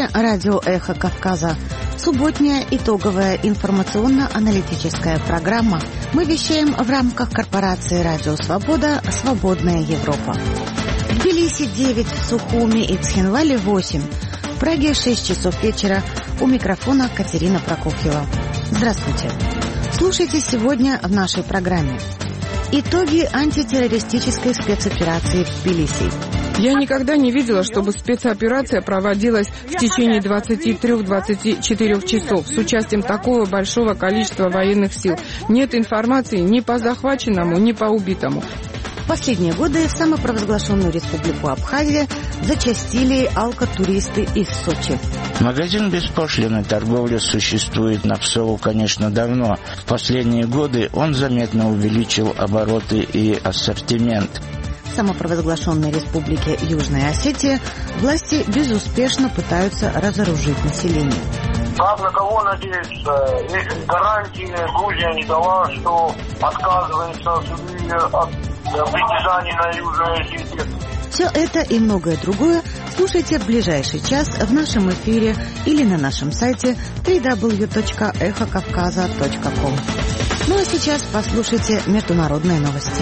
эфире радио «Эхо Кавказа». Субботняя итоговая информационно-аналитическая программа. Мы вещаем в рамках корпорации «Радио Свобода. Свободная Европа». В Тбилиси 9, в Сухуми и Цхинвале 8. В Праге 6 часов вечера. У микрофона Катерина Прокофьева. Здравствуйте. Слушайте сегодня в нашей программе. Итоги антитеррористической спецоперации в Тбилиси. Я никогда не видела, чтобы спецоперация проводилась в течение 23-24 часов с участием такого большого количества военных сил. Нет информации ни по захваченному, ни по убитому. В последние годы в самопровозглашенную республику Абхазия зачастили алкотуристы из Сочи. Магазин беспошлинной торговли существует на Псову, конечно, давно. В последние годы он заметно увеличил обороты и ассортимент. В самопровозглашенной республике Южная Осетия власти безуспешно пытаются разоружить население. Как на кого надеяться? Если гарантии Грузия не дала, что отказывается от притязаний на Южную Осетию. Все это и многое другое слушайте в ближайший час в нашем эфире или на нашем сайте www.эхокавказа.ком. Ну а сейчас послушайте международные новости.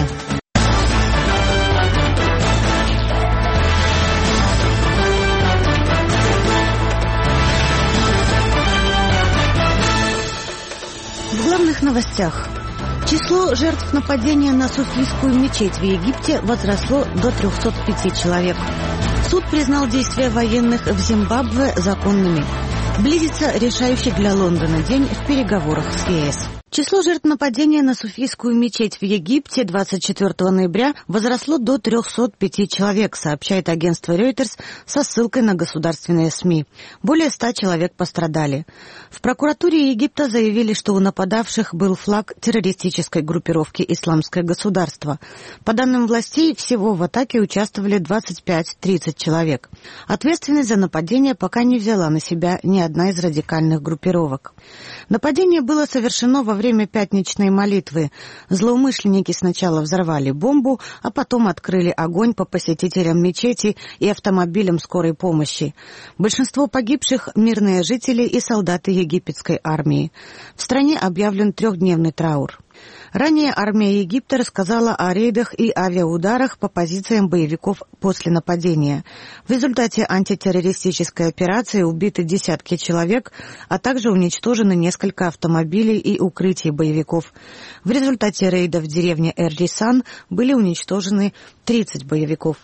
В главных новостях. Число жертв нападения на суфийскую мечеть в Египте возросло до 305 человек. Суд признал действия военных в Зимбабве законными. Близится решающий для Лондона день в переговорах с ЕС. Число жертв нападения на суфийскую мечеть в Египте 24 ноября возросло до 305 человек, сообщает агентство Reuters со ссылкой на государственные СМИ. Более 100 человек пострадали. В прокуратуре Египта заявили, что у нападавших был флаг террористической группировки «Исламское государство». По данным властей, всего в атаке участвовали 25-30 человек. Ответственность за нападение пока не взяла на себя ни одна из радикальных группировок. Нападение было совершено во время пятничной молитвы. Злоумышленники сначала взорвали бомбу, а потом открыли огонь по посетителям мечети и автомобилям скорой помощи. Большинство погибших – мирные жители и солдаты египетской армии. В стране объявлен 3-дневный траур. Ранее армия Египта рассказала о рейдах и авиаударах по позициям боевиков после нападения. В результате антитеррористической операции убиты десятки человек, а также уничтожены несколько автомобилей и укрытий боевиков. В результате рейда в деревне Эр-Рисан были уничтожены 30 боевиков.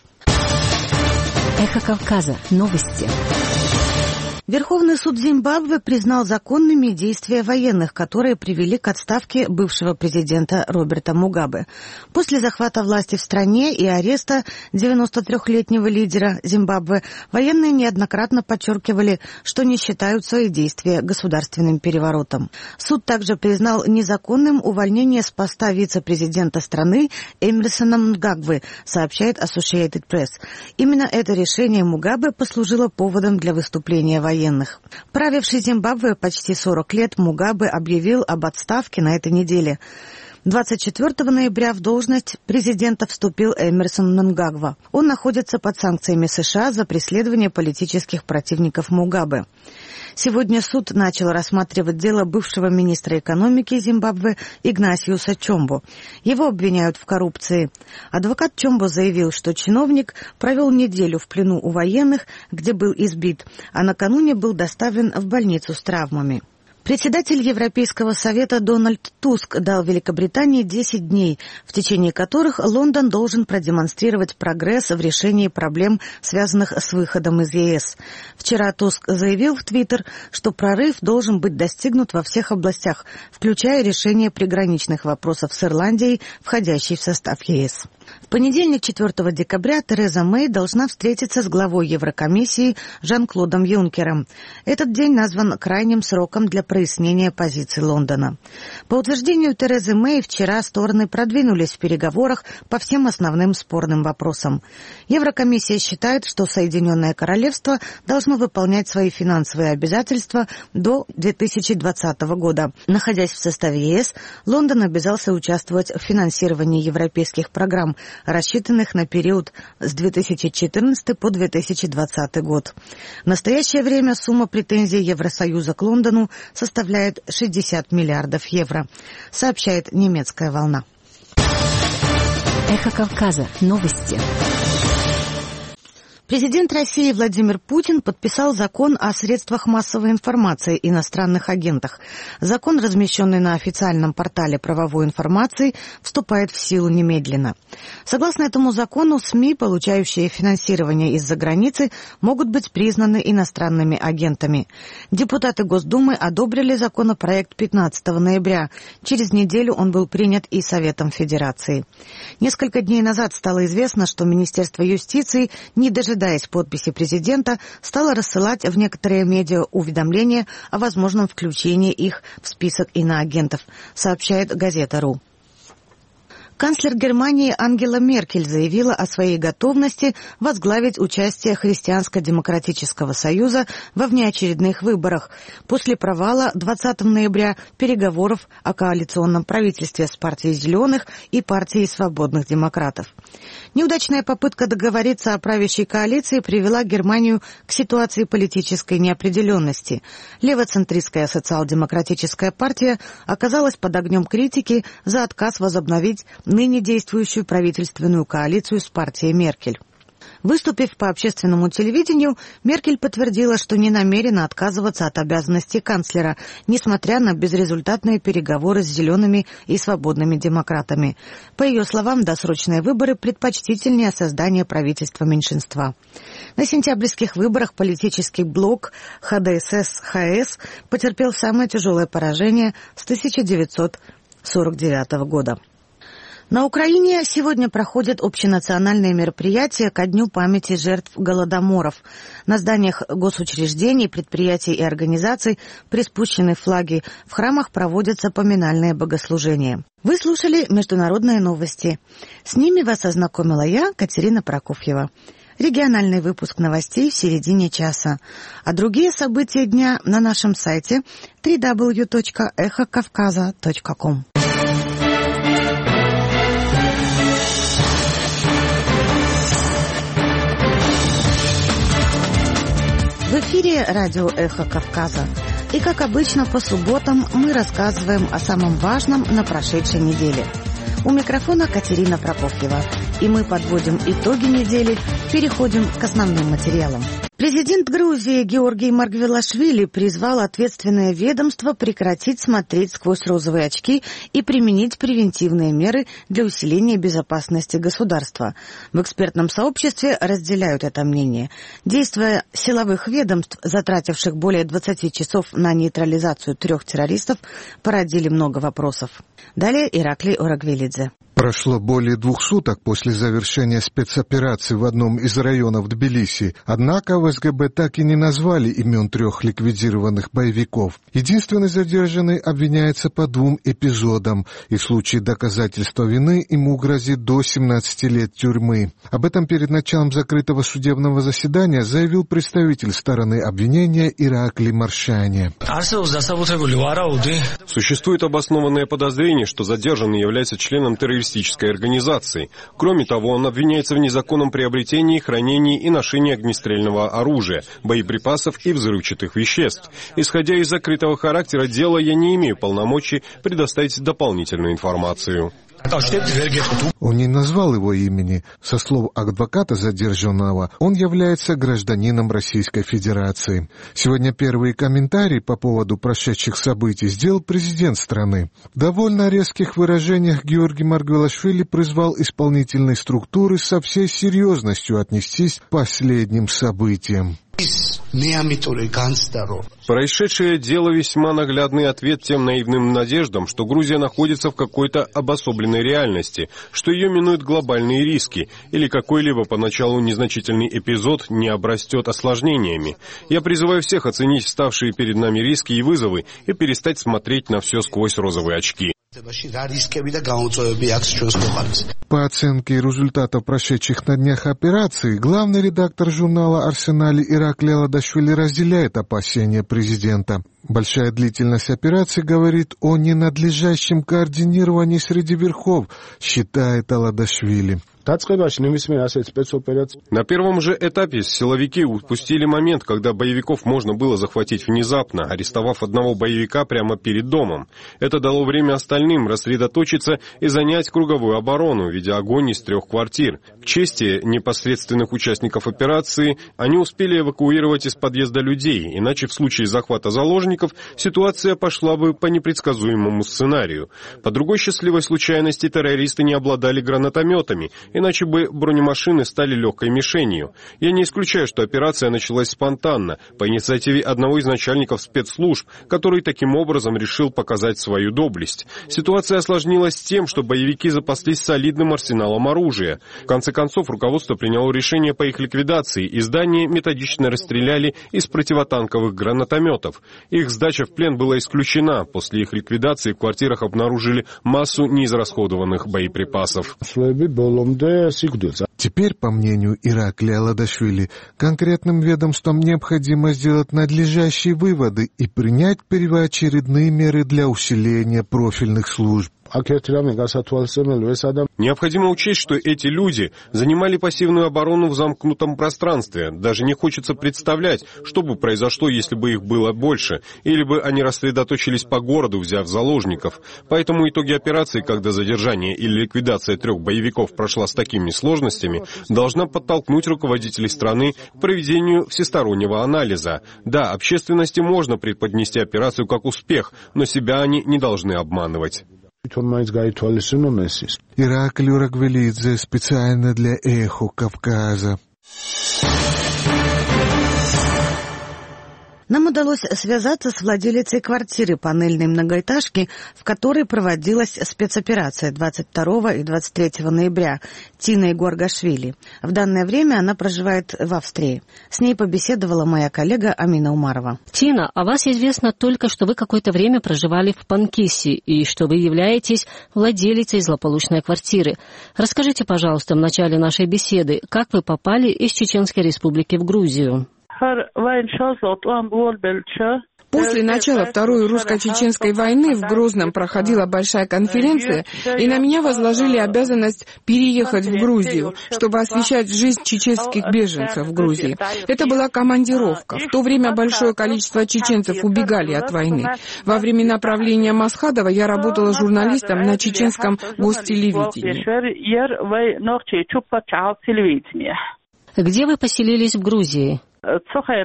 Эхо Кавказа. Новости. Верховный суд Зимбабве признал законными действия военных, которые привели к отставке бывшего президента Роберта Мугабе. После захвата власти в стране и ареста 93-летнего лидера Зимбабве военные неоднократно подчеркивали, что не считают свои действия государственным переворотом. Суд также признал незаконным увольнение с поста вице-президента страны Эмерсона Мнангагвы, сообщает Associated Press. Именно это решение Мугабе послужило поводом для выступления военных. Правивший Зимбабве почти 40 лет, Мугабе объявил об отставке на этой неделе. 24 ноября в должность президента вступил Эмерсон Мнангагва. Он находится под санкциями США за преследование политических противников Мугабе. Сегодня суд начал рассматривать дело бывшего министра экономики Зимбабве Игнасиуса Чомбо. Его обвиняют в коррупции. Адвокат Чомбо заявил, что чиновник провел неделю в плену у военных, где был избит, а накануне был доставлен в больницу с травмами. Председатель Европейского совета Дональд Туск дал Великобритании 10 дней, в течение которых Лондон должен продемонстрировать прогресс в решении проблем, связанных с выходом из ЕС. Вчера Туск заявил в Твиттер, что прорыв должен быть достигнут во всех областях, включая решение приграничных вопросов с Ирландией, входящей в состав ЕС. В понедельник, 4 декабря, Тереза Мэй должна встретиться с главой Еврокомиссии Жан-Клодом Юнкером. Этот день назван крайним сроком для прояснения позиций Лондона. По утверждению Терезы Мэй, вчера стороны продвинулись в переговорах по всем основным спорным вопросам. Еврокомиссия считает, что Соединенное Королевство должно выполнять свои финансовые обязательства до 2020 года. Находясь в составе ЕС, Лондон обязался участвовать в финансировании европейских программ, рассчитанных на период с 2014 по 2020 год. В настоящее время сумма претензий Евросоюза к Лондону составляет 60 миллиардов евро, сообщает немецкая «Волна». Эхо Кавказа. Новости. Президент России Владимир Путин подписал закон о средствах массовой информации и иностранных агентах. Закон, размещенный на официальном портале правовой информации, вступает в силу немедленно. Согласно этому закону, СМИ, получающие финансирование из-за границы, могут быть признаны иностранными агентами. Депутаты Госдумы одобрили законопроект 15 ноября. Через неделю он был принят и Советом Федерации. Несколько дней назад стало известно, что Министерство юстиции, не дожидаясь подписи президента, стала рассылать в некоторые медиа уведомления о возможном включении их в список иноагентов, сообщает газета.ру. Канцлер Германии Ангела Меркель заявила о своей готовности возглавить участие Христианско-демократического союза во внеочередных выборах после провала 20 ноября переговоров о коалиционном правительстве с партией «Зеленых» и партией «Свободных демократов». Неудачная попытка договориться о правящей коалиции привела Германию к ситуации политической неопределенности. Левоцентристская социал-демократическая партия оказалась под огнем критики за отказ возобновить ныне действующую правительственную коалицию с партией Меркель. Выступив по общественному телевидению, Меркель подтвердила, что не намерена отказываться от обязанностей канцлера, несмотря на безрезультатные переговоры с «Зелеными» и «Свободными демократами». По ее словам, досрочные выборы предпочтительнее создания правительства меньшинства. На сентябрьских выборах политический блок ХДСС-ХС потерпел самое тяжелое поражение с 1949 года. На Украине сегодня проходят общенациональные мероприятия ко Дню памяти жертв голодоморов. На зданиях госучреждений, предприятий и организаций приспущены флаги. В храмах проводятся поминальные богослужения. Вы слушали международные новости. С ними вас ознакомила я, Катерина Прокофьева. Региональный выпуск новостей в середине часа. А другие события дня на нашем сайте www.эхокавказа.ком. В эфире радио «Эхо Кавказа». И, как обычно, по субботам мы рассказываем о самом важном на прошедшей неделе. У микрофона Катерина Прокофьева. И мы подводим итоги недели, переходим к основным материалам. Президент Грузии Георгий Маргвелашвили призвал ответственное ведомство прекратить смотреть сквозь розовые очки и применить превентивные меры для усиления безопасности государства. В экспертном сообществе разделяют это мнение. Действия силовых ведомств, затративших более 20 часов на нейтрализацию 3 террористов, породили много вопросов. Далее Ираклий Орагвелидзе. Прошло более 2 суток после завершения спецоперации в одном из районов Тбилиси, однако в СГБ так и не назвали имен 3 ликвидированных боевиков. Единственный задержанный обвиняется по 2 эпизодам, и в случае доказательства вины ему грозит до 17 лет тюрьмы. Об этом перед началом закрытого судебного заседания заявил представитель стороны обвинения Ираклий Маршани. Существует обоснованное подозрение, что задержанный является членом террористической организации. Кроме того, он обвиняется в незаконном приобретении, хранении и ношении огнестрельного оружия, боеприпасов и взрывчатых веществ. Исходя из закрытого характера дела, я не имею полномочий предоставить дополнительную информацию. Он не назвал его имени. Со слов адвоката задержанного, он является гражданином Российской Федерации. Сегодня первые комментарии по поводу прошедших событий сделал президент страны. В довольно резких выражениях Георгий Маргвелашвили призвал исполнительные структуры со всей серьезностью отнестись к последним событиям. Происшедшее дело весьма наглядный ответ тем наивным надеждам, что Грузия находится в какой-то обособленной реальности, что ее минуют глобальные риски, или какой-либо поначалу незначительный эпизод не обрастет осложненениями. Я призываю всех оценить ставшие перед нами риски и вызовы и перестать смотреть на все сквозь розовые очки. По оценке результатов прошедших на днях операций, главный редактор журнала «Арсенал» Иракли Аладашвили разделяет опасения президента. Большая длительность операции говорит о ненадлежащем координировании среди верхов, считает Аладашвили. На первом же этапе силовики упустили момент, когда боевиков можно было захватить внезапно, арестовав одного боевика прямо перед домом. Это дало время остальным рассредоточиться и занять круговую оборону, ведя огонь из 3 квартир. К чести непосредственных участников операции, они успели эвакуировать из подъезда людей, иначе в случае захвата заложников ситуация пошла бы по непредсказуемому сценарию. По другой счастливой случайности террористы не обладали гранатометами, иначе бы бронемашины стали легкой мишенью. Я не исключаю, что операция началась спонтанно, по инициативе одного из начальников спецслужб, который таким образом решил показать свою доблесть. Ситуация осложнилась тем, что боевики запаслись солидным арсеналом оружия. В конце концов, руководство приняло решение по их ликвидации, и здание методично расстреляли из противотанковых гранатометов. Их сдача в плен была исключена. После их ликвидации в квартирах обнаружили массу неизрасходованных боеприпасов. Теперь, по мнению Иракли Аладашвили, конкретным ведомствам необходимо сделать надлежащие выводы и принять первоочередные меры для усиления профильных служб. Необходимо учесть, что эти люди занимали пассивную оборону в замкнутом пространстве. Даже не хочется представлять, что бы произошло, если бы их было больше, или бы они рассредоточились по городу, взяв заложников. Поэтому итоги операции, когда задержание или ликвидация 3 боевиков прошла с такими сложностями, должна подтолкнуть руководителей страны к проведению всестороннего анализа. Да, общественности можно преподнести операцию как успех, но себя они не должны обманывать. Иракли Урагвелидзе специально для «Эхо Кавказа». Нам удалось связаться с владелицей квартиры панельной многоэтажки, в которой проводилась спецоперация 22 и 23 ноября, Тиной Горгашвили. В данное время она проживает в Австрии. С ней побеседовала моя коллега Амина Умарова. Тина, о вас известно только, что вы какое-то время проживали в Панкиси и что вы являетесь владелицей злополучной квартиры. Расскажите, пожалуйста, в начале нашей беседы, как вы попали из Чеченской Республики в Грузию? После начала Второй русско-чеченской войны в Грозном проходила большая конференция, и на меня возложили обязанность переехать в Грузию, чтобы освещать жизнь чеченских беженцев в Грузии. Это была командировка. В то время большое количество чеченцев убегали от войны. Во времена правления Масхадова я работала журналистом на чеченском гостелевидении. Где вы поселились в Грузии? В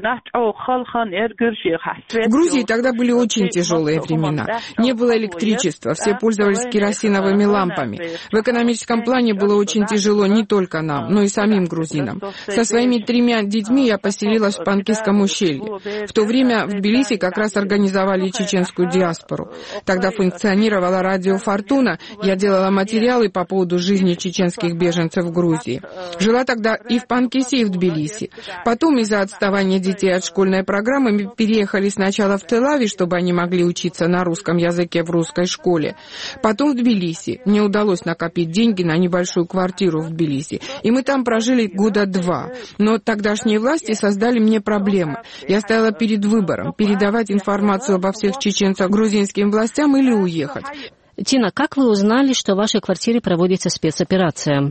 Грузии тогда были очень тяжелые времена. Не было электричества, все пользовались керосиновыми лампами. В экономическом плане было очень тяжело не только нам, но и самим грузинам. Со своими 3 детьми я поселилась в Панкисском ущелье. В то время в Тбилиси как раз организовали чеченскую диаспору. Тогда функционировала радио «Фортуна», я делала материалы по поводу жизни чеченских беженцев в Грузии. Жила тогда и в Панкисе, и в Тбилиси. Потом из-за отставания детей от школьной программы мы переехали сначала в Тель-Авив, чтобы они могли учиться на русском языке в русской школе. Потом в Тбилиси. Мне удалось накопить деньги на небольшую квартиру в Тбилиси. И мы там прожили 2 года. Но тогдашние власти создали мне проблемы. Я стояла перед выбором: передавать информацию обо всех чеченцах грузинским властям или уехать. Тина, как вы узнали, что в вашей квартире проводится спецоперация?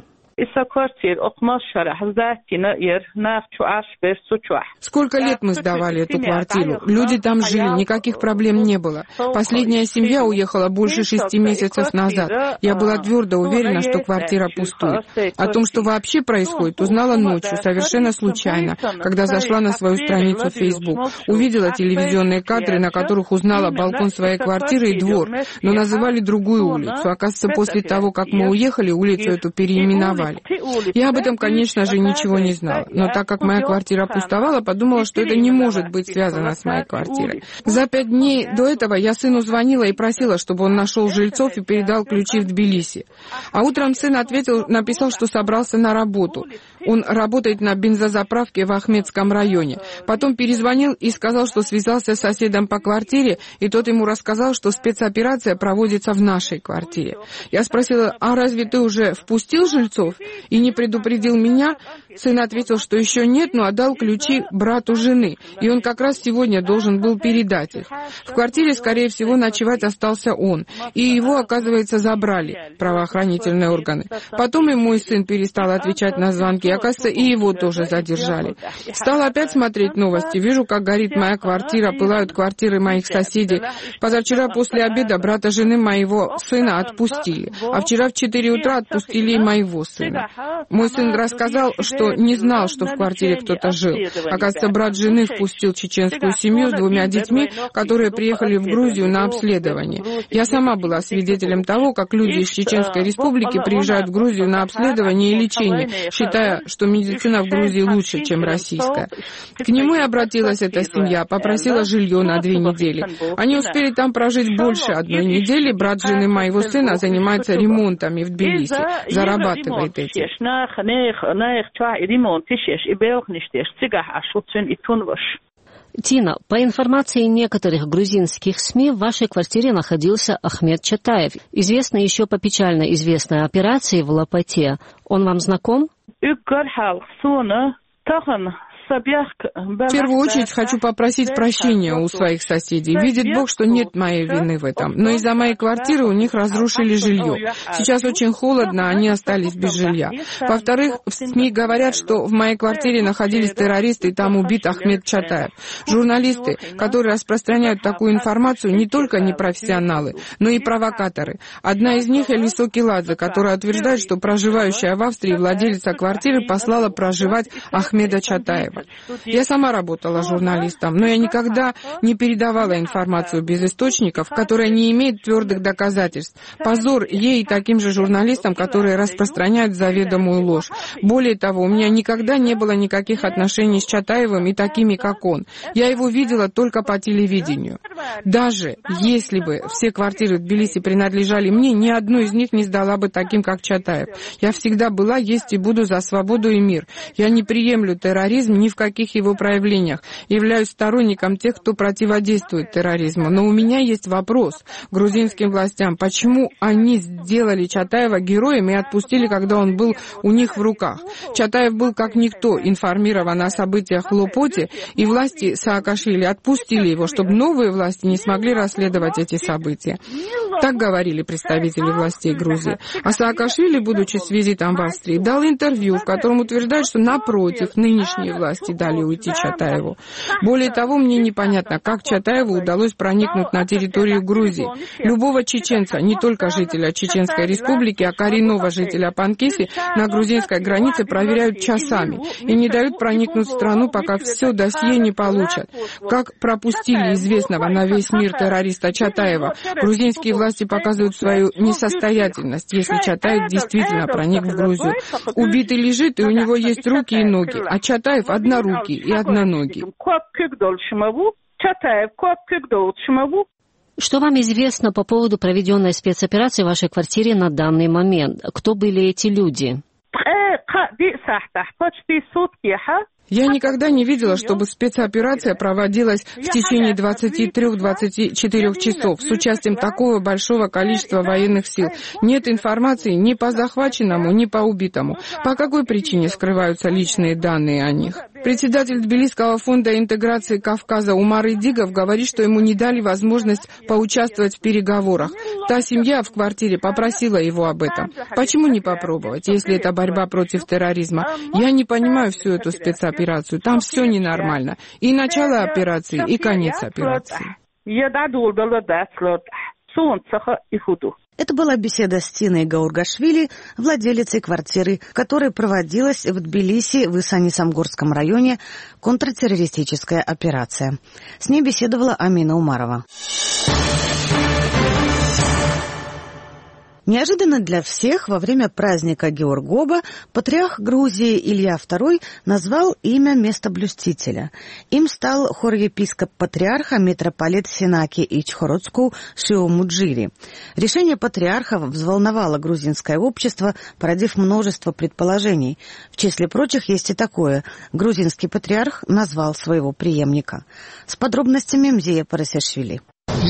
Сколько лет мы сдавали эту квартиру? Люди там жили, никаких проблем не было. Последняя семья уехала больше 6 месяцев назад. Я была твердо уверена, что квартира пустует. О том, что вообще происходит, узнала ночью, совершенно случайно, когда зашла на свою страницу в Facebook. Увидела телевизионные кадры, на которых узнала балкон своей квартиры и двор, но называли другую улицу. Оказывается, после того, как мы уехали, улицу эту переименовали. подвале. Я об этом, конечно же, ничего не знала, но так как моя квартира пустовала, подумала, что это не может быть связано с моей квартирой. За 5 дней до этого я сыну звонила и просила, чтобы он нашел жильцов и передал ключи в Тбилиси. А утром сын написал, что собрался на работу. Он работает на бензозаправке в Ахмедском районе. Потом перезвонил и сказал, что связался с соседом по квартире, и тот ему рассказал, что спецоперация проводится в нашей квартире. Я спросила, а разве ты уже впустил жильцов и не предупредил меня? Сын ответил, что еще нет, но отдал ключи брату жены, и он как раз сегодня должен был передать их. В квартире, скорее всего, ночевать остался он, и его, оказывается, забрали правоохранительные органы. Потом и мой сын перестал отвечать на звонки, оказывается, и его тоже задержали. Стала опять смотреть новости, вижу, как горит моя квартира, пылают квартиры моих соседей. Позавчера после обеда брата жены моего сына отпустили, а вчера в 4 утра отпустили и моего сына. Мой сын рассказал, что не знал, что в квартире кто-то жил. Оказывается, брат жены впустил чеченскую семью с 2 детьми, которые приехали в Грузию на обследование. Я сама была свидетелем того, как люди из Чеченской Республики приезжают в Грузию на обследование и лечение, считая, что медицина в Грузии лучше, чем российская. К нему и обратилась эта семья, попросила жилье на 2 недели. Они успели там прожить больше 1 недели. Брат жены моего сына занимается ремонтами в Тбилиси, зарабатывает этим. Тина, по информации некоторых грузинских СМИ, в вашей квартире находился Ахмед Чатаев, известный еще по печально известной операции в Лопате. Он вам знаком? В первую очередь хочу попросить прощения у своих соседей. Видит Бог, что нет моей вины в этом. Но из-за моей квартиры у них разрушили жилье. Сейчас очень холодно, они остались без жилья. Во-вторых, в СМИ говорят, что в моей квартире находились террористы, и там убит Ахмед Чатаев. Журналисты, которые распространяют такую информацию, не только непрофессионалы, но и провокаторы. Одна из них Элисо Киладзе, которая утверждает, что проживающая в Австрии владелица квартиры послала проживать Ахмеда Чатаева. Я сама работала журналистом, но я никогда не передавала информацию без источников, которая не имеет твердых доказательств. Позор ей и таким же журналистам, которые распространяют заведомую ложь. Более того, у меня никогда не было никаких отношений с Чатаевым и такими, как он. Я его видела только по телевидению. Даже если бы все квартиры в Тбилиси принадлежали мне, ни одну из них не сдала бы таким, как Чатаев. Я всегда была, есть и буду за свободу и мир. Я не приемлю терроризм ни в каких его проявлениях. Являюсь сторонником тех, кто противодействует терроризму. Но у меня есть вопрос к грузинским властям. Почему они сделали Чатаева героем и отпустили, когда он был у них в руках? Чатаев был как никто информирован о событиях в Лопоте, и власти Саакашвили отпустили его, чтобы новые власти не смогли расследовать эти события. Так говорили представители властей Грузии. А Саакашвили, будучи с визитом в Австрии, дал интервью, в котором утверждает, что напротив, нынешние власти дали уйти Чатаеву. Более того, мне непонятно, как Чатаеву удалось проникнуть на территорию Грузии. Любого чеченца, не только жителя Чеченской Республики, а коренного жителя Панкиси, на грузинской границе проверяют часами и не дают проникнуть в страну, пока все досье не получат. Как пропустили известного на весь мир террориста Чатаева, грузинские власти показывают свою несостоятельность, если Чатаев действительно проник в Грузию. Убитый лежит, и у него есть руки и ноги, а Чатаев однорукий и одноногий. Что вам известно по поводу проведенной спецоперации в вашей квартире на данный момент? Кто были эти люди? Я никогда не видела, чтобы спецоперация проводилась в течение 23-24 часов с участием такого большого количества военных сил. Нет информации ни по захваченному, ни по убитому. По какой причине скрываются личные данные о них? Председатель Тбилисского фонда интеграции Кавказа Умар Идигов говорит, что ему не дали возможность поучаствовать в переговорах. Та семья в квартире попросила его об этом. Почему не попробовать, если это борьба против терроризма? Я не понимаю всю эту спецоперацию. Там все ненормально. И начало операции, и конец операции. Это была беседа с Тиной Гаургашвили, владелицей квартиры, которая проводилась в Тбилиси в Исани-Самгорском районе контртеррористическая операция. С ней беседовала Амина Умарова. Неожиданно для всех во время праздника Георгоба патриарх Грузии Илья II назвал имя местоблюстителя. Им стал хорепископ патриарха митрополит Сенаки Ичхородску Шио Муджири. Решение патриарха взволновало грузинское общество, породив множество предположений. В числе прочих есть и такое. Грузинский патриарх назвал своего преемника. С подробностями Мзея Парасешвили.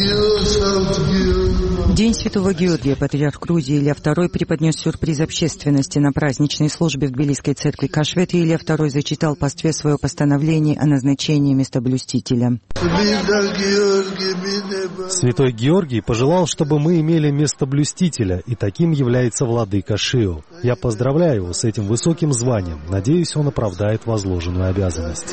День Святого Георгия патриарх Грузии Илья II преподнес сюрприз общественности. На праздничной службе в Тбилисской церкви Кашвети Илья II зачитал пастве свое постановление о назначении местоблюстителя. Святой Георгий пожелал, чтобы мы имели местоблюстителя, и таким является владыка Шио. Я поздравляю его с этим высоким званием. Надеюсь, он оправдает возложенную обязанность.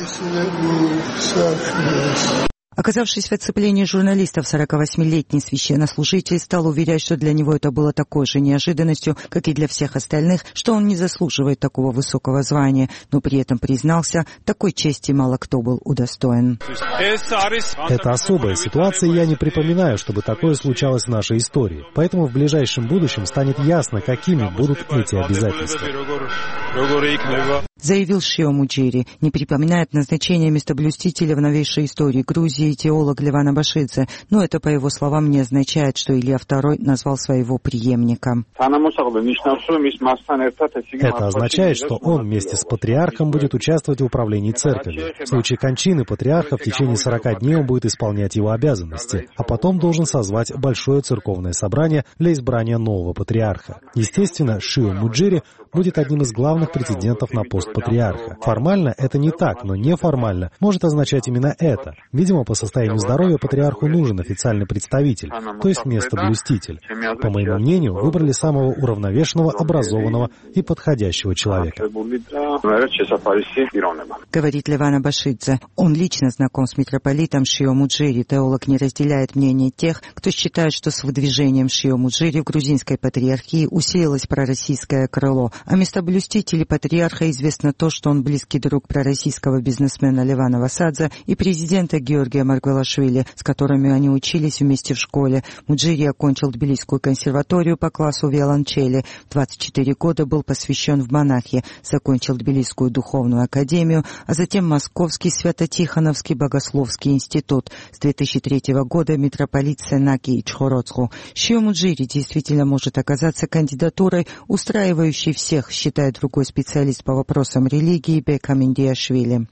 Оказавшись в оцеплении журналистов, 48-летний священнослужитель стал уверять, что для него это было такой же неожиданностью, как и для всех остальных, что он не заслуживает такого высокого звания, но при этом признался, такой чести мало кто был удостоен. Это особая ситуация, и я не припоминаю, чтобы такое случалось в нашей истории. Поэтому в ближайшем будущем станет ясно, какими будут эти обязательства. Заявил Шио Муджири, не припоминает назначение местоблюстителя в новейшей истории Грузии теолог Леван Абашидзе, но это, по его словам, не означает, что Илья II назвал своего преемника. Это означает, что он вместе с патриархом будет участвовать в управлении церковью. В случае кончины патриарха в течение 40 дней он будет исполнять его обязанности, а потом должен созвать большое церковное собрание для избрания нового патриарха. Естественно, Шио Муджири будет одним из главных претендентов на пост патриарха. Формально это не так, но неформально может означать именно это. Видимо, по состоянию здоровья патриарху нужен официальный представитель, то есть местоблюститель. По моему мнению, выбрали самого уравновешенного, образованного и подходящего человека. Говорит Леван Абашидзе. Он лично знаком с митрополитом Шио Муджири. Теолог не разделяет мнение тех, кто считает, что с выдвижением Шио Муджири в грузинской патриархии усилилось пророссийское крыло. О местоблюстителе патриарха известно то, что он близкий друг пророссийского бизнесмена Левана Васадзе и президента Георгия Маргвелашвили, с которыми они учились вместе в школе. Муджири окончил Тбилисскую консерваторию по классу виолончели. В 24 года был посвящен в монахи, закончил Тбилисскую духовную академию, а затем Московский Свято-Тихоновский богословский институт. С 2003 года митрополит Сенаки Ичхородску. Шио Муджири действительно может оказаться кандидатурой, устраивающей всех, считает другой специалист по вопросам религии Бека Миндиашвили.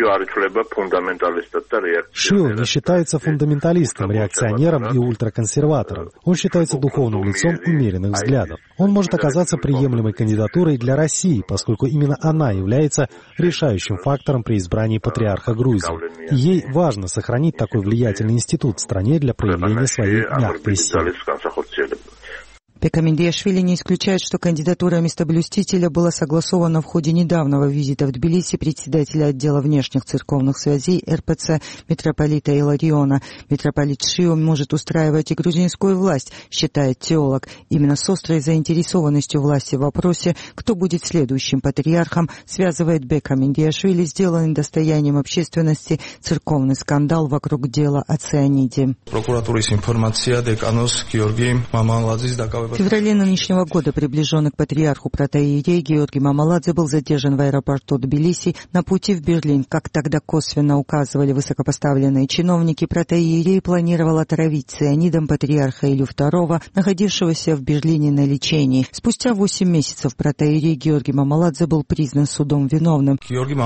Шио не считается фундаменталистом, реакционером и ультраконсерватором. Он считается духовным лицом умеренных взглядов. Он может оказаться приемлемой кандидатурой для России, поскольку именно она является решающим фактором при избрании патриарха Грузии. И ей важно сохранить такой влиятельный институт в стране для проявления своей мягкой силы. Бека Миндиашвили не исключает, что кандидатура местоблюстителя была согласована в ходе недавнего визита в Тбилиси председателя отдела внешних церковных связей РПЦ митрополита Илариона. Митрополит Шио может устраивать и грузинскую власть, считает теолог. Именно с острой заинтересованностью власти в вопросе, кто будет следующим патриархом, связывает Бека Миндиашвили, сделанный достоянием общественности церковный скандал вокруг дела о цианиде. В феврале нынешнего года приближенный к патриарху протоиерей Георгий Мамаладзе был задержан в аэропорту Тбилиси на пути в Берлин. Как тогда косвенно указывали высокопоставленные чиновники, протоиерей планировал отравить цианидом патриарха Илью II, находившегося в Берлине на лечении. Спустя 8 месяцев протоиерей Георгий Мамаладзе был признан судом виновным.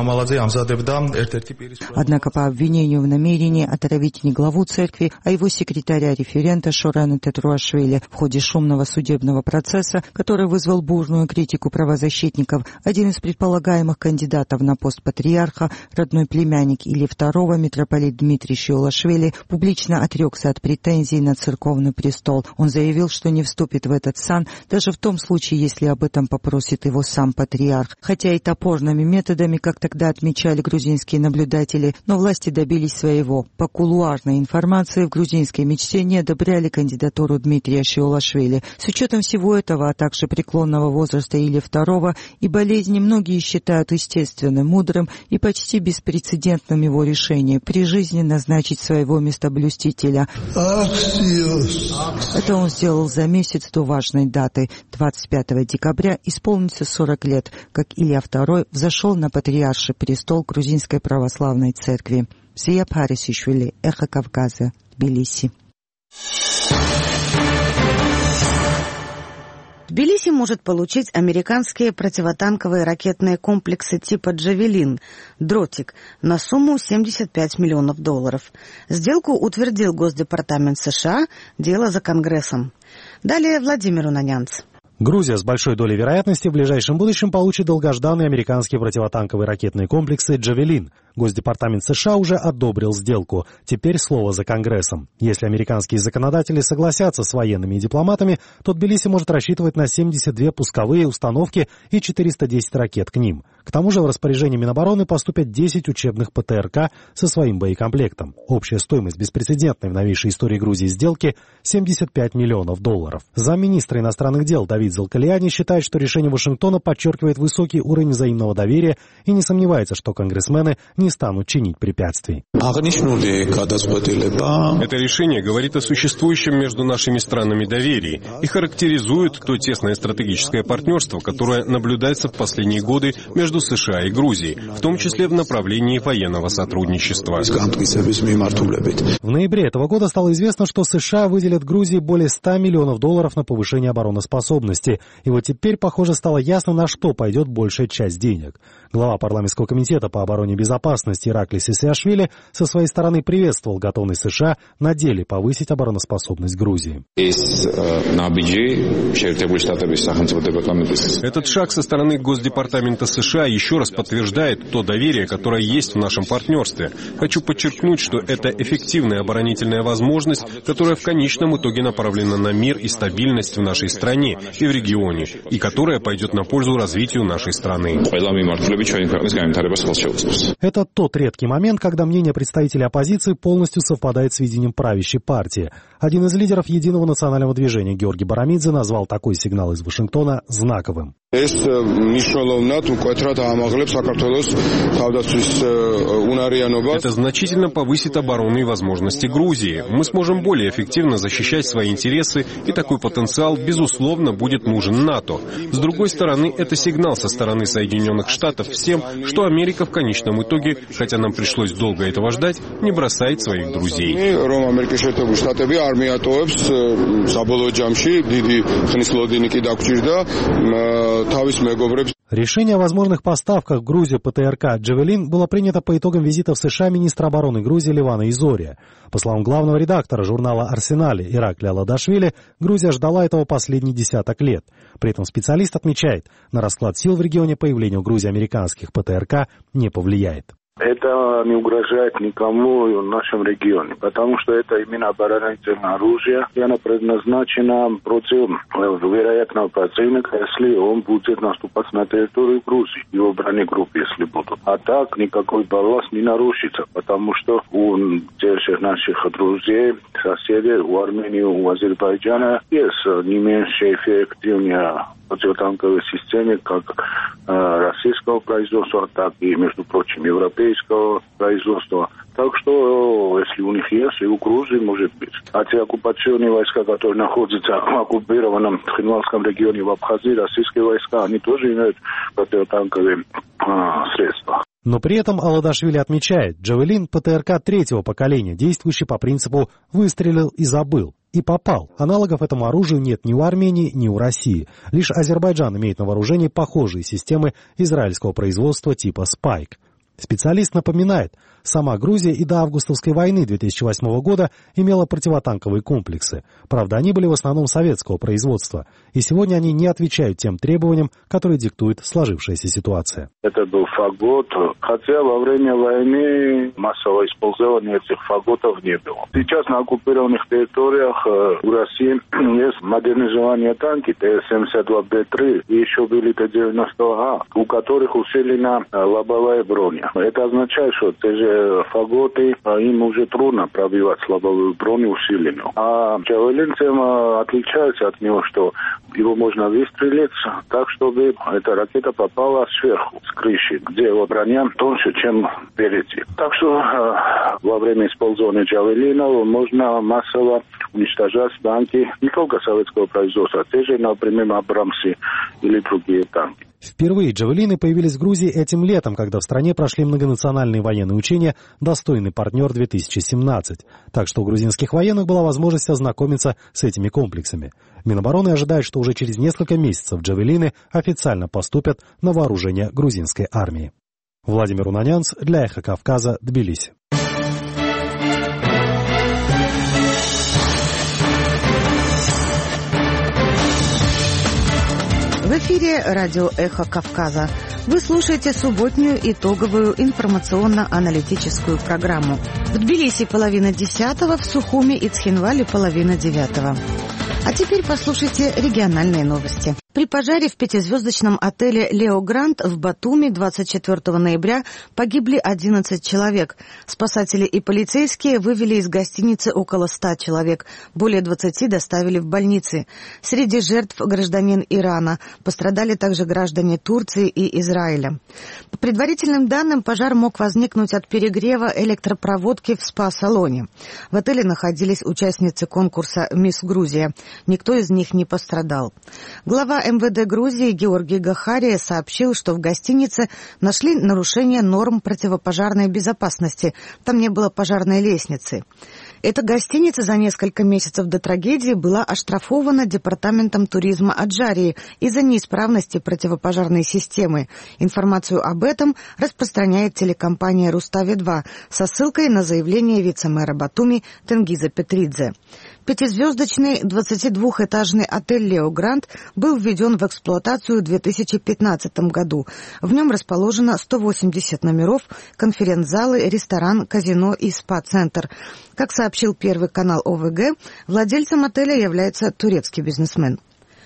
Однако по обвинению в намерении отравить не главу церкви, а его секретаря-референта Шорена Тетруашвили в ходе шумного судебного процесса, который вызвал бурную критику правозащитников, один из предполагаемых кандидатов на пост патриарха, родной племянник Ильи II, митрополит Дмитрий Шиолашвили, публично отрекся от претензий на церковный престол. Он заявил, что не вступит в этот сан, даже в том случае, если об этом попросит его сам патриарх. Хотя и топорными методами, как тогда отмечали грузинские наблюдатели, но власти добились своего. По кулуарной информации в грузинской мечте не одобряли кандидатуру Дмитрия Шиолашвили. С учетом всего этого, а также преклонного возраста Ильи II и болезни, многие считают естественно мудрым и почти беспрецедентным его решение при жизни назначить своего местоблюстителя. Это он сделал за месяц до важной даты. 25 декабря исполнится 40 лет, как Илья II взошел на патриарший престол Грузинской православной церкви. Зия Парисишвили, Эхо Кавказа, Тбилиси. Тбилиси может получить американские противотанковые ракетные комплексы типа «Джавелин» «Дротик» на сумму $75 миллионов. Сделку утвердил Госдепартамент США, дело за Конгрессом. Далее Владимир Унанянц. Грузия с большой долей вероятности в ближайшем будущем получит долгожданные американские противотанковые ракетные комплексы «Джавелин». Госдепартамент США уже одобрил сделку. Теперь слово за Конгрессом. Если американские законодатели согласятся с военными и дипломатами, то Тбилиси может рассчитывать на 72 пусковые установки и 410 ракет к ним. К тому же в распоряжение Минобороны поступят 10 учебных ПТРК со своим боекомплектом. Общая стоимость беспрецедентной в новейшей истории Грузии сделки – $75 миллионов. Замминистра иностранных дел Давид Залкалиани считает, что решение Вашингтона подчеркивает высокий уровень взаимного доверия и не сомневается, что конгрессмены не станут чинить препятствий. Это решение говорит о существующем между нашими странами доверии и характеризует то тесное стратегическое партнерство, которое наблюдается в последние годы между США и Грузией, в том числе в направлении военного сотрудничества. В ноябре этого года стало известно, что США выделят Грузии более $100 миллионов на повышение обороноспособности. И вот теперь, похоже, стало ясно, на что пойдет большая часть денег. Глава парламентского комитета по обороне и безопасности Ираклис Исиашвили со своей стороны приветствовал готовность США на деле повысить обороноспособность Грузии. Этот шаг со стороны Госдепартамента США еще раз подтверждает то доверие, которое есть в нашем партнерстве. Хочу подчеркнуть, что это эффективная оборонительная возможность, которая в конечном итоге направлена на мир и стабильность в нашей стране и в регионе, и которая пойдет на пользу развитию нашей страны. Это тот редкий момент, когда мнение представителей оппозиции полностью совпадает с видением правящей партии. Один из лидеров Единого национального движения Георгий Барамидзе назвал такой сигнал из Вашингтона знаковым. Это значительно повысит оборонные возможности Грузии. Мы сможем более эффективно защищать свои интересы, и такой потенциал, безусловно, будет нужен НАТО. С другой стороны, это сигнал со стороны Соединенных Штатов всем, что Америка в конечном итоге, хотя нам пришлось долго этого ждать, не бросает своих друзей. Решение о возможных поставках в Грузию ПТРК «Джавелин» было принято по итогам визита в США министра обороны Грузии Левана Изория. По словам главного редактора журнала «Арсенале» Ираклия Ладашвили, Грузия ждала этого последние десяток лет. При этом специалист отмечает, на расклад сил в регионе появление в Грузии американских ПТРК не повлияет. Это не угрожает никому в нашем регионе, потому что это именно оборонительное оружие, и оно предназначено против вероятного противника, если он будет наступать на территорию Грузии, его бронегруппы, если будут. А так никакой баланс не нарушится, потому что у тех наших друзей, соседей, у Армении, у Азербайджана есть не меньше эффективнее противотанковые системы, как российского производства, так и, между прочим, европейского производства. Так что, если у них есть, и у Грузии может быть. А те оккупационные войска, которые находятся в оккупированном Хинвалском регионе в Абхазии, российские войска, они тоже имеют противотанковые средства. Но при этом Аладашвили отмечает, «Джавелин» ПТРК третьего поколения, действующий по принципу «выстрелил и забыл». И попал. Аналогов этому оружию нет ни у Армении, ни у России. Лишь Азербайджан имеет на вооружении похожие системы израильского производства типа «Спайк». Специалист напоминает, сама Грузия и до августовской войны 2008 года имела противотанковые комплексы. Правда, они были в основном советского производства. И сегодня они не отвечают тем требованиям, которые диктует сложившаяся ситуация. Это был фагот, хотя во время войны массового использования этих фаготов не было. Сейчас на оккупированных территориях в России есть модернизование танки Т-72Б3 и еще были Т-90А, у которых усилена лобовая броня. Это означает, что те же фаготы, им уже трудно пробивать слабовую броню усиленную. А Джавелин тем отличается от него, что его можно выстрелить так, чтобы эта ракета попала сверху, с крыши, где броня тоньше, чем впереди. Так что во время использования Джавелина можно массово уничтожать танки не только советского производства, а те же, например, Абрамсы или другие танки. Впервые джавелины появились в Грузии этим летом, когда в стране прошли многонациональные военные учения «Достойный партнер-2017». Так что у грузинских военных была возможность ознакомиться с этими комплексами. Минобороны ожидает, что уже через несколько месяцев джавелины официально поступят на вооружение грузинской армии. Владимир Унанянц для «Эхо Кавказа», Тбилиси. В эфире радио «Эхо Кавказа». Вы слушаете субботнюю итоговую информационно-аналитическую программу. В Тбилиси 9:30, в Сухуми и Цхинвале 8:30. А теперь послушайте региональные новости. При пожаре в пятизвездочном отеле «Лео Гранд» в Батуми 24 ноября погибли 11 человек. Спасатели и полицейские вывели из гостиницы около 100 человек. Более 20 доставили в больницы. Среди жертв гражданин Ирана. Пострадали также граждане Турции и Израиля. По предварительным данным, пожар мог возникнуть от перегрева электропроводки в спа-салоне. В отеле находились участницы конкурса «Мисс Грузия». Никто из них не пострадал. Глава МВД Грузии Георгий Гахария сообщил, что в гостинице нашли нарушение норм противопожарной безопасности. Там не было пожарной лестницы. Эта гостиница за несколько месяцев до трагедии была оштрафована Департаментом туризма Аджарии из-за неисправности противопожарной системы. Информацию об этом распространяет телекомпания «Рустави-2» со ссылкой на заявление вице-мэра Батуми Тенгиза Петридзе. Пятизвездочный 22-этажный отель «Лео Гранд» был введен в эксплуатацию в 2015 году. В нем расположено 180 номеров, конференц-залы, ресторан, казино и спа-центр. Как сообщил Первый канал ОВГ, владельцем отеля является турецкий бизнесмен.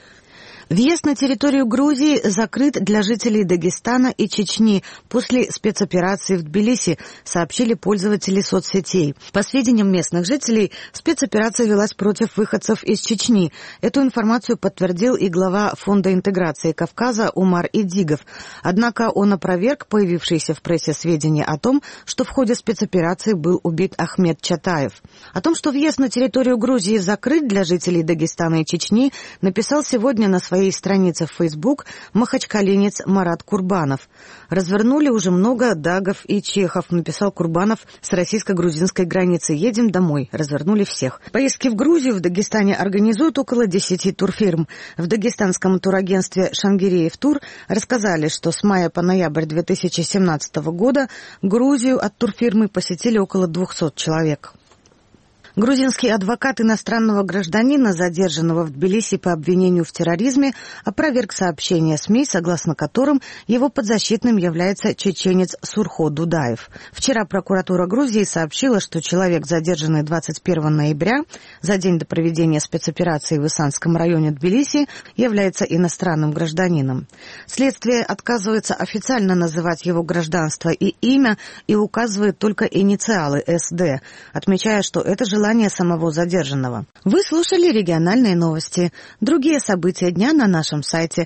Въезд на территорию Грузии закрыт для жителей Дагестана и Чечни после спецоперации в Тбилиси, сообщили пользователи соцсетей. По сведениям местных жителей, спецоперация велась против выходцев из Чечни. Эту информацию подтвердил и глава Фонда интеграции Кавказа Умар Идигов. Однако он опроверг появившиеся в прессе сведения о том, что в ходе спецоперации был убит Ахмед Чатаев. О том, что въезд на территорию Грузии закрыт для жителей Дагестана и Чечни, написал сегодня на своей странице в Facebook махачкалинец Марат Курбанов. «Развернули уже много дагов и чехов», написал Курбанов с российско-грузинской границы. «Едем домой. Развернули всех». Поездки в Грузию в Дагестане организуют около 10 турфирм. В дагестанском турагентстве «Шангиреев Тур» рассказали, что с мая по ноябрь 2017 года Грузию от турфирмы посетили около 200 человек. Грузинский адвокат иностранного гражданина, задержанного в Тбилиси по обвинению в терроризме, опроверг сообщения СМИ, согласно которым его подзащитным является чеченец Сурхо Дудаев. Вчера прокуратура Грузии сообщила, что человек, задержанный 21 ноября, за день до проведения спецоперации в Исанском районе Тбилиси, является иностранным гражданином. Следствие отказывается официально называть его гражданство и имя и указывает только инициалы СД, отмечая, что это желание самого задержанного. Вы слушали региональные новости. Другие события дня на нашем сайте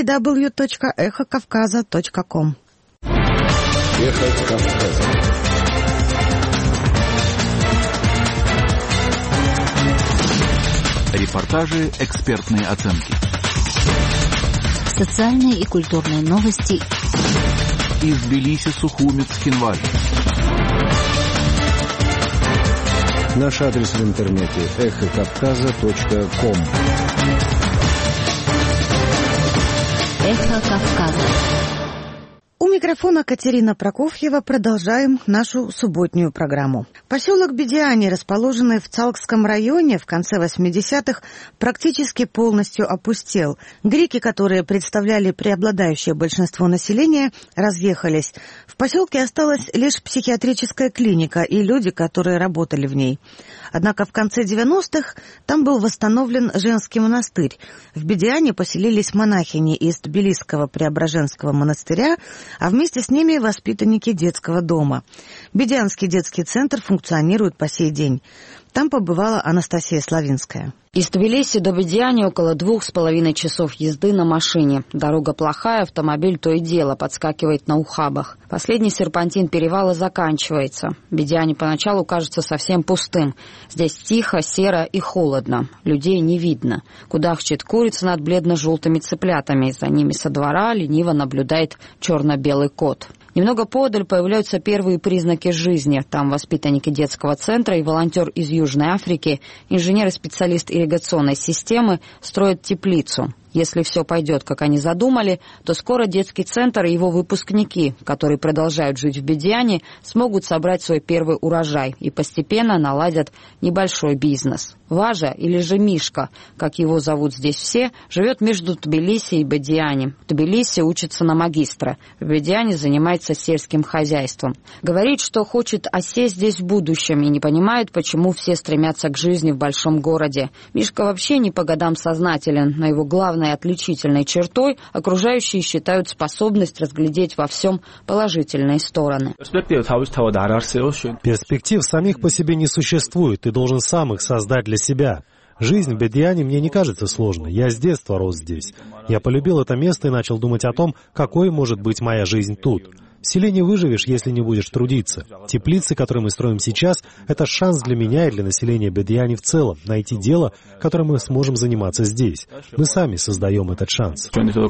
www.эхокавказа.ком. Эхо Кавказа. Репортажи, экспертные оценки. Социальные и культурные новости. Из Тбилиси, Сухуми, Цхинвали. Наш адрес в интернете эхокавказа.ком. Эхо Кавказа. У микрофона Катерина Прокофьева. Продолжаем нашу субботнюю программу. Поселок Бедиани, расположенный в Цалкском районе, в конце 80-х практически полностью опустел. Греки, которые представляли преобладающее большинство населения, разъехались. В поселке осталась лишь психиатрическая клиника и люди, которые работали в ней. Однако в конце 90-х там был восстановлен женский монастырь. В Бедиани поселились монахини из Тбилисского Преображенского монастыря, а вместе с ними воспитанники детского дома. Бедианский детский центр функционирует по сей день. Там побывала Анастасия Славинская. Из Тбилиси до Бедиани около 2,5 часов езды на машине. Дорога плохая, автомобиль то и дело подскакивает на ухабах. Последний серпантин перевала заканчивается. Бедиани поначалу кажется совсем пустым. Здесь тихо, серо и холодно. Людей не видно. Кудахчет курица над бледно-желтыми цыплятами. За ними со двора лениво наблюдает черно-белый кот. Немного подаль появляются первые признаки жизни. Там воспитанники детского центра и волонтер из Южной Африки, инженер и специалист ирригационной системы, строят теплицу. Если все пойдет, как они задумали, то скоро детский центр и его выпускники, которые продолжают жить в Бедиане, смогут собрать свой первый урожай и постепенно наладят небольшой бизнес. Важа, или же Мишка, как его зовут здесь все, живет между Тбилиси и Бедиани. В Тбилиси учится на магистра, в Бедиане занимается сельским хозяйством. Говорит, что хочет осесть здесь в будущем и не понимает, почему все стремятся к жизни в большом городе. Мишка вообще не по годам сознателен, но его главной отличительной чертой окружающие считают способность разглядеть во всем положительные стороны. Перспектив самих по себе не существует, ты должен сам их создать для себя. Жизнь в Бедиане мне не кажется сложной. Я с детства рос здесь. Я полюбил это место и начал думать о том, какой может быть моя жизнь тут. В селе не выживешь, если не будешь трудиться. Теплицы, которые мы строим сейчас, это шанс для меня и для населения Бедиани в целом найти дело, которым мы сможем заниматься здесь. Мы сами создаем этот шанс.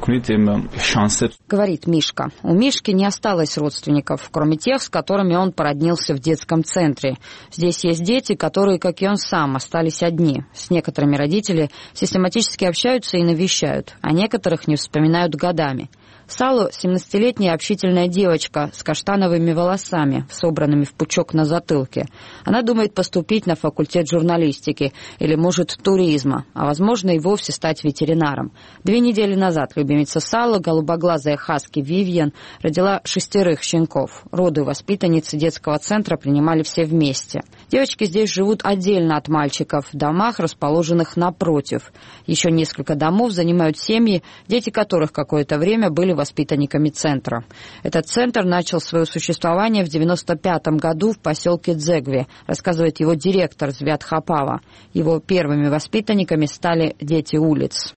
Говорит Мишка. У Мишки не осталось родственников, кроме тех, с которыми он породнился в детском центре. Здесь есть дети, которые, как и он сам, остались одни. С некоторыми родители систематически общаются и навещают, а некоторых не вспоминают годами. Салу — 17-летняя общительная девочка с каштановыми волосами, собранными в пучок на затылке. Она думает поступить на факультет журналистики или, может, туризма, а, возможно, и вовсе стать ветеринаром. 2 недели назад любимица Салу, голубоглазая хаски Вивьен, родила 6 щенков. Роды воспитанницы детского центра принимали все вместе. Девочки здесь живут отдельно от мальчиков, в домах, расположенных напротив. Еще несколько домов занимают семьи, дети которых какое-то время были воспитанниками центра. Этот центр начал свое существование в 1995 году в поселке Дзегве, рассказывает его директор Звят Хапава. Его первыми воспитанниками стали дети улиц.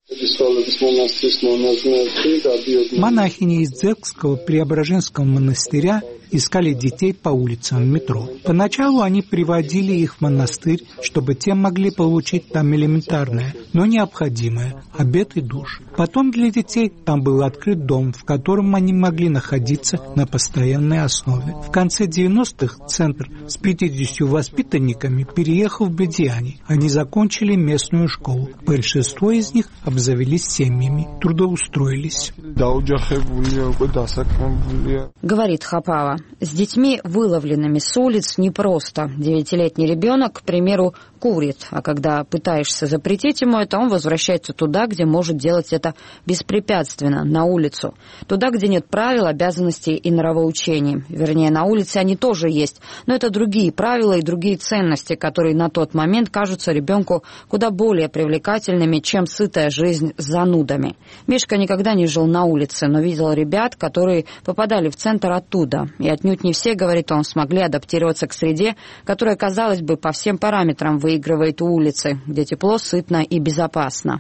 Монахини из Дзегвского Преображенского монастыря искали детей по улицам в метро. Поначалу они приводили их в монастырь, чтобы те могли получить там элементарное, но необходимое – обед и душ. Потом для детей там был открыт дом, в котором они могли находиться на постоянной основе. В конце 90-х центр с 50 воспитанниками переехал в Бедиани. Они закончили местную школу. Большинство из них обзавелись семьями, трудоустроились. Говорит Хапава. С детьми, выловленными с улиц, непросто. 9-летний ребенок, к примеру, курит, а когда пытаешься запретить ему это, он возвращается туда, где может делать это беспрепятственно, на улицу. Туда, где нет правил, обязанностей и нравоучений. Вернее, на улице они тоже есть, но это другие правила и другие ценности, которые на тот момент кажутся ребенку куда более привлекательными, чем сытая жизнь с занудами. Мишка никогда не жил на улице, но видел ребят, которые попадали в центр оттуда. И отнюдь не все, говорит он, смогли адаптироваться к среде, которая, казалось бы, по всем параметрам выигрывает у улицы, где тепло, сытно и безопасно.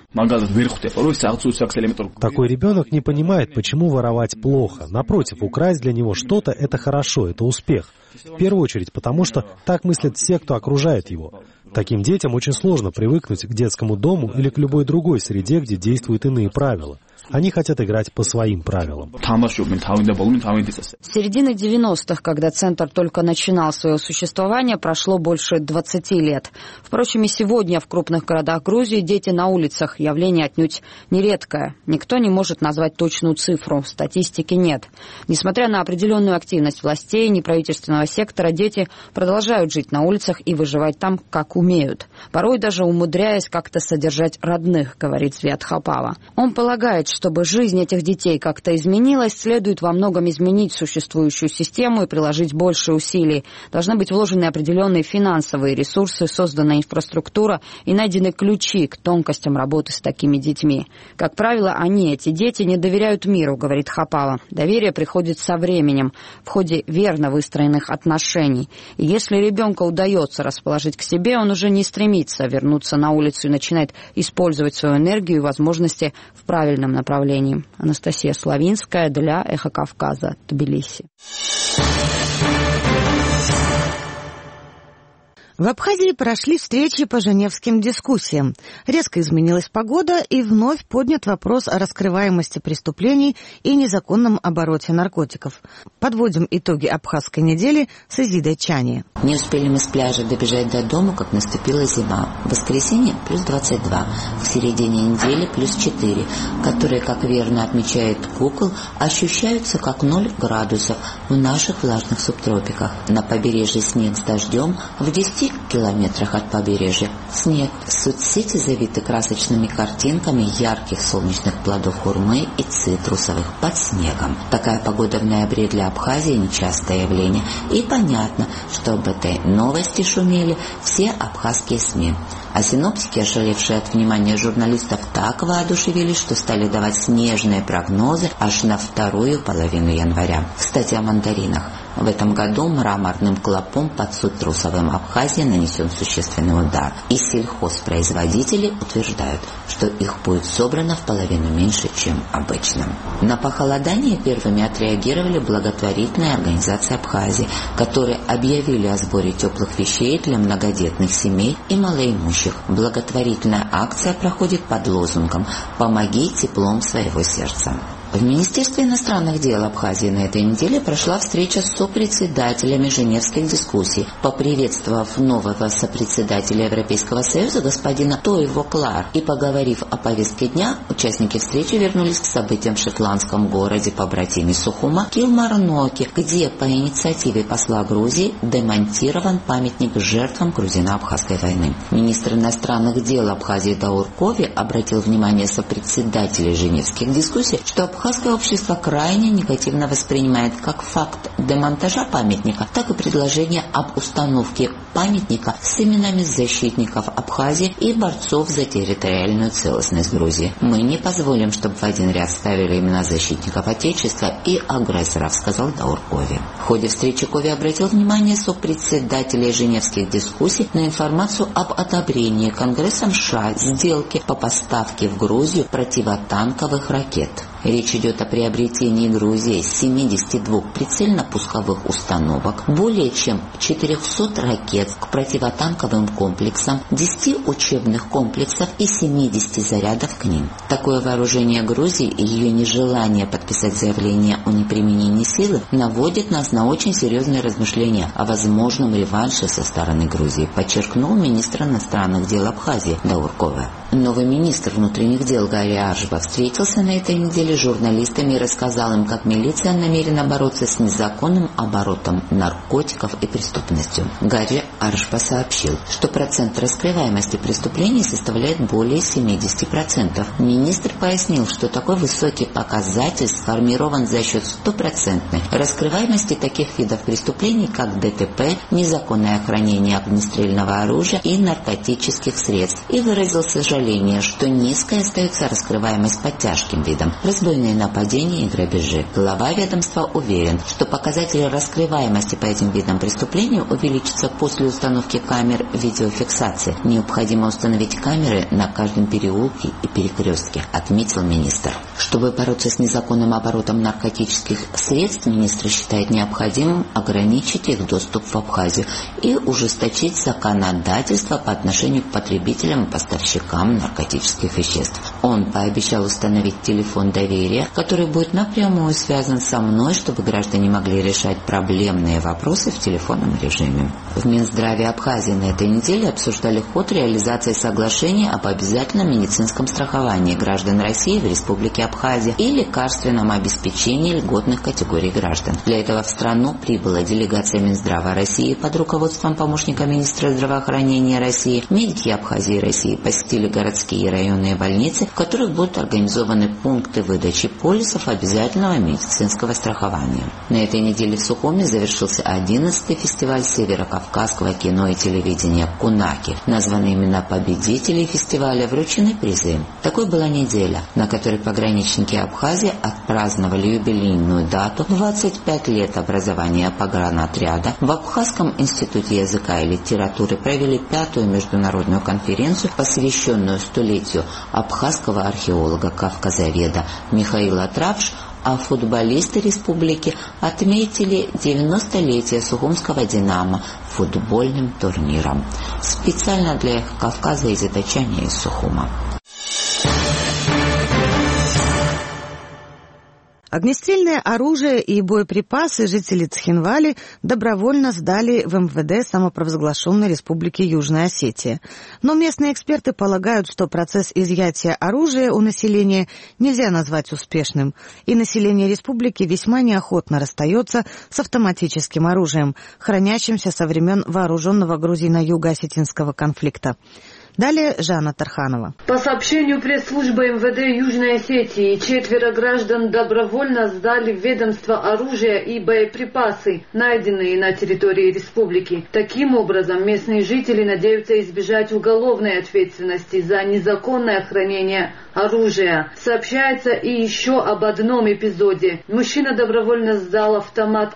Такой ребенок не понимает, почему воровать плохо. Напротив, украсть для него что-то – это хорошо, это успех. В первую очередь, потому что так мыслят все, кто окружает его. Таким детям очень сложно привыкнуть к детскому дому или к любой другой среде, где действуют иные правила. Они хотят играть по своим правилам. С середины 90-х, когда центр только начинал свое существование, прошло больше 20 лет. Впрочем, и сегодня в крупных городах Грузии дети на улицах – явление отнюдь нередкое. Никто не может назвать точную цифру, статистики нет. Несмотря на определенную активность властей, неправительственного сектора, дети продолжают жить на улицах и выживать там, как умеют. Порой даже умудряясь как-то содержать родных, говорит Звят Хапава. Он полагает, считает, чтобы жизнь этих детей как-то изменилась, следует во многом изменить существующую систему и приложить больше усилий. Должны быть вложены определенные финансовые ресурсы, создана инфраструктура и найдены ключи к тонкостям работы с такими детьми. Как правило, эти дети, не доверяют миру, говорит Хапала. Доверие приходит со временем, в ходе верно выстроенных отношений. И если ребенка удается расположить к себе, он уже не стремится вернуться на улицу и начинает использовать свою энергию и возможности в правильном направлении. Анастасия Славинская для «Эхо Кавказа», Тбилиси. В Абхазии прошли встречи по женевским дискуссиям. Резко изменилась погода и вновь поднят вопрос о раскрываемости преступлений и незаконном обороте наркотиков. Подводим итоги абхазской недели с Изидой Чани. Не успели мы с пляжа добежать до дома, как наступила зима. В воскресенье плюс 22, в середине недели плюс 4, которые, как верно отмечает Google, ощущаются как 0 градусов в наших влажных субтропиках. На побережье снег с дождем, в 10 километрах от побережья снег. Соцсети завиты красочными картинками ярких солнечных плодов хурмы и цитрусовых под снегом. Такая погода в ноябре для Абхазии нечастое явление. И понятно, что об этой новости шумели все абхазские СМИ. А синоптики, ошалевшие от внимания журналистов, так воодушевились, что стали давать снежные прогнозы аж на вторую половину января. Кстати, о мандаринах. В этом году мраморным клопом под цитрусовым Абхазии нанесен существенный удар. И сельхозпроизводители утверждают, что их будет собрано в половину меньше, чем обычно. На похолодание первыми отреагировали благотворительные организации Абхазии, которые объявили о сборе теплых вещей для многодетных семей и малоимущих. Благотворительная акция проходит под лозунгом «Помоги теплом своего сердца». В Министерстве иностранных дел Абхазии на этой неделе прошла встреча с сопредседателями женевских дискуссий. Поприветствовав нового сопредседателя Европейского Союза господина Тойво Клар и поговорив о повестке дня, участники встречи вернулись к событиям в шотландском городе побратиме Сухума Килмарноке, где по инициативе посла Грузии демонтирован памятник жертвам грузино-абхазской войны. Министр иностранных дел Абхазии Даур Кови обратил внимание сопредседателей женевских дискуссий, что абхазское общество крайне негативно воспринимает как факт демонтажа памятника, так и предложение об установке памятника с именами защитников Абхазии и борцов за территориальную целостность Грузии. Мы не позволим, чтобы в один ряд ставили имена защитников Отечества и агрессоров, сказал Даур Кови. В ходе встречи Кови обратил внимание сопредседателей женевских дискуссий на информацию об одобрении Конгрессом США сделки по поставке в Грузию противотанковых ракет. Речь идет о приобретении Грузии 72 прицельно-пусковых установок, более чем 400 ракет к противотанковым комплексам, 10 учебных комплексов и 70 зарядов к ним. Такое вооружение Грузии и ее нежелание подписать заявление о неприменении силы наводит нас на очень серьезные размышления о возможном реванше со стороны Грузии, подчеркнул министр иностранных дел Абхазии Даур Кови. Новый министр внутренних дел Гарри Аржба встретился на этой неделе с журналистами и рассказал им, как милиция намерена бороться с незаконным оборотом наркотиков и преступностью. Гарри Аржба сообщил, что процент раскрываемости преступлений составляет более 70%. Министр пояснил, что такой высокий показатель сформирован за счет 100% раскрываемости таких видов преступлений, как ДТП, незаконное хранение огнестрельного оружия и наркотических средств, и выразил сожаление, что низкой остается раскрываемость по тяжким видам – разбойные нападения и грабежи. Глава ведомства уверен, что показатели раскрываемости по этим видам преступлений увеличатся после установки камер видеофиксации. Необходимо установить камеры на каждом переулке и перекрестке, отметил министр. Чтобы бороться с незаконным оборотом наркотических средств, министр считает необходимым ограничить их доступ в Абхазию и ужесточить законодательство по отношению к потребителям и поставщикам наркотических веществ. Он пообещал установить телефон доверия доверия, который будет напрямую связан со мной, чтобы граждане могли решать проблемные вопросы в телефонном режиме. В Минздраве Абхазии на этой неделе обсуждали ход реализации соглашения об обязательном медицинском страховании граждан России в Республике Абхазия и лекарственном обеспечении льготных категорий граждан. Для этого в страну прибыла делегация Минздрава России под руководством помощника министра здравоохранения России. Медики Абхазии и России посетили городские и районные больницы, в которых будут организованы пункты выдачи полисов обязательного медицинского страхования. На этой неделе в Сухуми завершился 11-й фестиваль северокавказского кино и телевидения «Кунаки». Названы имена победителей фестиваля, вручены призы. Такой была неделя, на которой пограничники Абхазии отпраздновали юбилейную дату 25 лет образования погранотряда. В Абхазском институте языка и литературы провели 5-ю международную конференцию, посвященную столетию абхазского археолога Кавказоведа Михаила Трапш, а футболисты республики отметили 90-летие Сухумского «Динамо» футбольным турниром. Специально для Кавказа из Итачани из Сухума. Огнестрельное оружие и боеприпасы жители Цхинвали добровольно сдали в МВД самопровозглашенной Республики Южная Осетия. Но местные эксперты полагают, что процесс изъятия оружия у населения нельзя назвать успешным, и население республики весьма неохотно расстается с автоматическим оружием, хранящимся со времен вооруженного грузино-юго-осетинского конфликта. Далее Жанна Тарханова. По сообщению пресс-службы МВД Южной Осетии, 4 граждан добровольно сдали в ведомство оружие и боеприпасы, найденные на территории республики. Таким образом, местные жители надеются избежать уголовной ответственности за незаконное хранение оружия. Сообщается и еще об одном эпизоде. Мужчина добровольно сдал автомат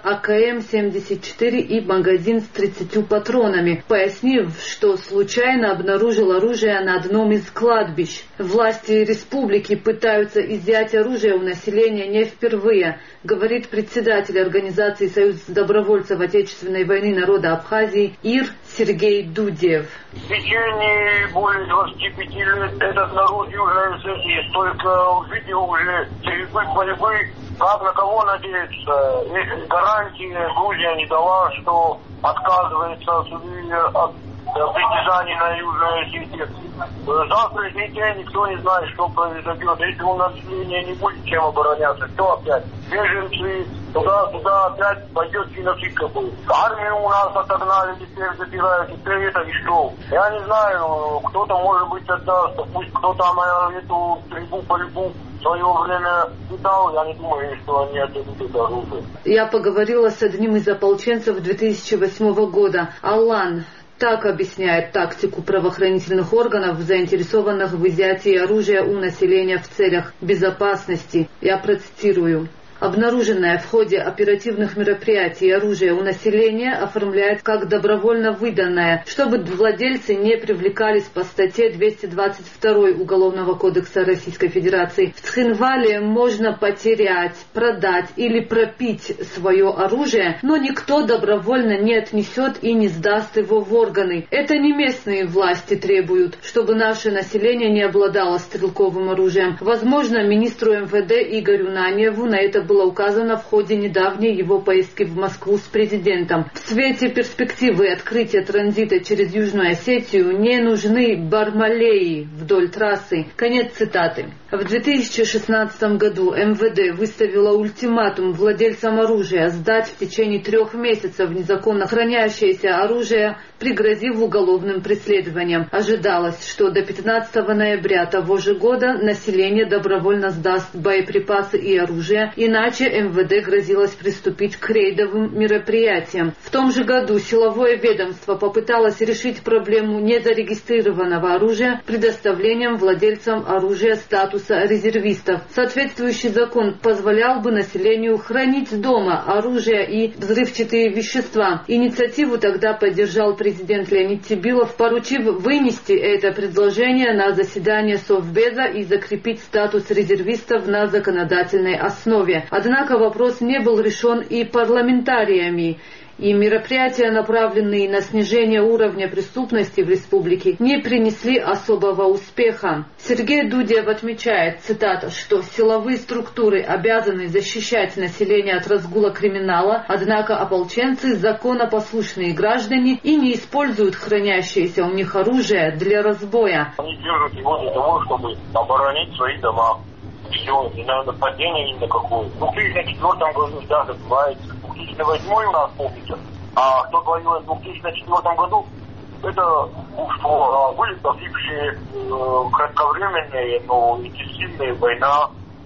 АКМ-74 и магазин с 30 патронами, пояснив, что случайно обнаружил оружие на одном из кладбищ. Власти республики пытаются изъять оружие у населения не впервые, говорит председатель организации «Союз добровольцев Отечественной войны народа Абхазии» ИР Сергей Дудев. В течение более 25 лет этот народ Южной Осетии столько увидел уже стрельбы, борьбы, как на кого надеяться. Если гарантии Грузия не дала, что отказывается от притязаний на Южную Осетию. Завтрашний день никто не знает, что произойдет. Если у населения не будет чем обороняться, то опять беженцы, туда опять пойдет геноцид какой. Армию у нас отогнали, теперь забирают, теперь это и что? Я не знаю, кто-то может быть отдаст, пусть кто-то эту трибу по любу в свое время видал, я не думаю, что они отдадут это оружие. Я поговорила с одним из ополченцев 2008 года, Аллан. Так объясняет тактику правоохранительных органов, заинтересованных в изъятии оружия у населения в целях безопасности. Я процитирую. Обнаруженное в ходе оперативных мероприятий оружие у населения оформляет как добровольно выданное, чтобы владельцы не привлекались по статье 222 Уголовного кодекса Российской Федерации. В Цхинвале можно потерять, продать или пропить свое оружие, но никто добровольно не отнесет и не сдаст его в органы. Это не местные власти требуют, чтобы наше население не обладало стрелковым оружием. Возможно, министру МВД Игорю Наньеву на это было указано в ходе недавней его поездки в Москву с президентом. В свете перспективы открытия транзита через Южную Осетию не нужны бармалеи вдоль трассы. Конец цитаты. В 2016 году МВД выставило ультиматум владельцам оружия сдать в течение 3 месяцев незаконно хранящееся оружие, пригрозив уголовным преследованием. Ожидалось, что до 15 ноября того же года население добровольно сдаст боеприпасы и оружие, иначе МВД грозилось приступить к рейдовым мероприятиям. В том же году силовое ведомство попыталось решить проблему незарегистрированного оружия предоставлением владельцам оружия статуса резервистов. Соответствующий закон позволял бы населению хранить дома оружие и взрывчатые вещества. Инициативу тогда поддержал президент Леонид Тибилов, поручив вынести это предложение на заседание Совбеза и закрепить статус резервистов на законодательной основе. Однако вопрос не был решен и парламентариями. И мероприятия, направленные на снижение уровня преступности в республике, не принесли особого успеха. Сергей Дудев отмечает, цитата, что силовые структуры обязаны защищать население от разгула криминала, однако ополченцы законопослушные граждане и не используют хранящееся у них оружие для разбоя. Они держат его для того, чтобы оборонить свои дома. Все, не надо нападения ни на какое. В 2004 году, да, добивается. 2008 у нас, помните, а кто воюет в 2004 году, это что были погибшие кратковременные, но интенсивные война.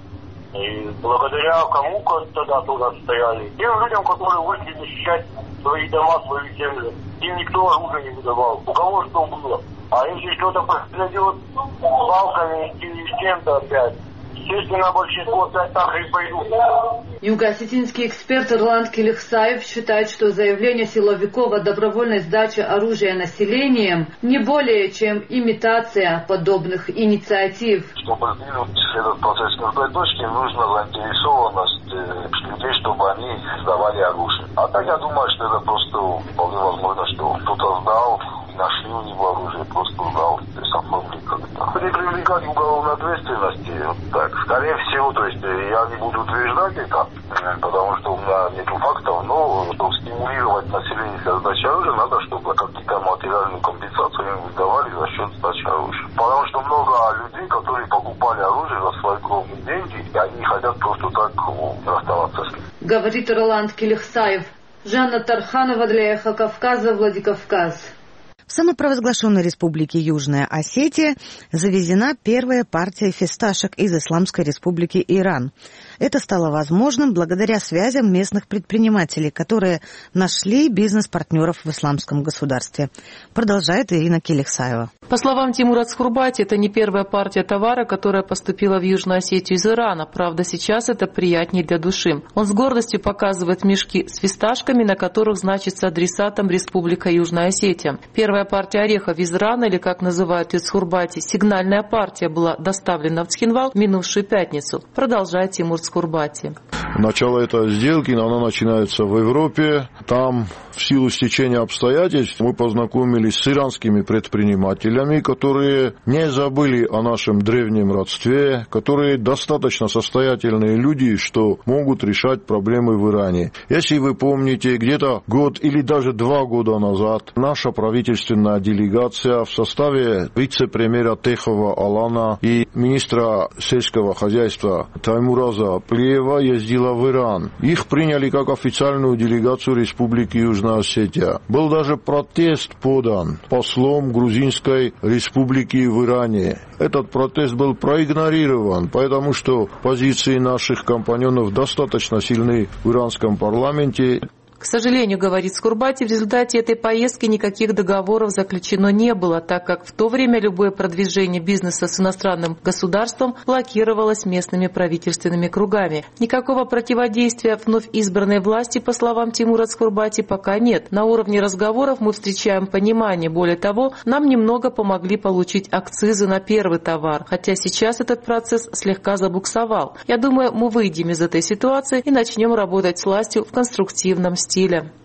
И благодаря кому тогда тоже стояли? Тем людям, которые вышли защищать свои дома, свою землю. Им никто оружие не выдавал. У кого что было. А если что-то произойдет с палками или с чем-то опять, естественно, большинство опять так и пойдут. Юго-осетинский эксперт Ирланд Келихсаев считает, что заявление силовиков о добровольной сдаче оружия населением не более чем имитация подобных инициатив. Чтобы сдвинуть этот процесс с мертвой точки, нужна заинтересованность людей, чтобы они сдавали оружие. А так я думаю, что это просто вполне возможно, что кто-то сдал, нашли у него оружие, просто сдал, то есть оформили как-то. Не привлекать к уголовной ответственности, вот так, скорее всего, то есть я не буду утверждать это, потому что у меня нет фактов, но чтобы стимулировать население для сдачи оружия, надо, чтобы какие-то материальную компенсацию им выдавали за счет сдачи оружия. Потому что много людей, которые покупали оружие за свои кровные деньги, и они не хотят просто так расставаться с ним. Говорит Роланд Келихсаев. Жанна Тарханова для Эхо Кавказа, Владикавказ. В самопровозглашенной республике Южная Осетия завезена первая партия фисташек из Исламской республики Иран. Это стало возможным благодаря связям местных предпринимателей, которые нашли бизнес-партнеров в исламском государстве. Продолжает Ирина Келихсаева. По словам Тимура Цхурбати, это не первая партия товара, которая поступила в Южную Осетию из Ирана. Правда, сейчас это приятнее для души. Он с гордостью показывает мешки с фисташками, на которых значится адресатом Республика Южная Осетия. Первая партия орехов из Ирана, или как называют ее Цхурбати, сигнальная партия, была доставлена в Цхинвал в минувшую пятницу. Продолжает Тимур Цхурбати. Начало этой сделки, она начинается в Европе. Там в силу стечения обстоятельств мы познакомились с иранскими предпринимателями, которые не забыли о нашем древнем родстве, которые достаточно состоятельные люди, что могут решать проблемы в Иране. Если вы помните, где-то год или даже 2 года назад наша правительственная делегация в составе вице-премьера Техова Алана и министра сельского хозяйства Таймураза Плиева ездила в Иран. Их приняли как официальную делегацию Республики Южная Осетия. Был даже протест подан послом Грузинской республики в Иране. Этот протест был проигнорирован, потому что позиции наших компаньонов достаточно сильны в иранском парламенте. К сожалению, говорит Цхурбати, в результате этой поездки никаких договоров заключено не было, так как в то время любое продвижение бизнеса с иностранным государством блокировалось местными правительственными кругами. Никакого противодействия вновь избранной власти, по словам Тимура Цхурбати, пока нет. На уровне разговоров мы встречаем понимание. Более того, нам немного помогли получить акцизы на первый товар, хотя сейчас этот процесс слегка забуксовал. Я думаю, мы выйдем из этой ситуации и начнем работать с властью в конструктивном стиле.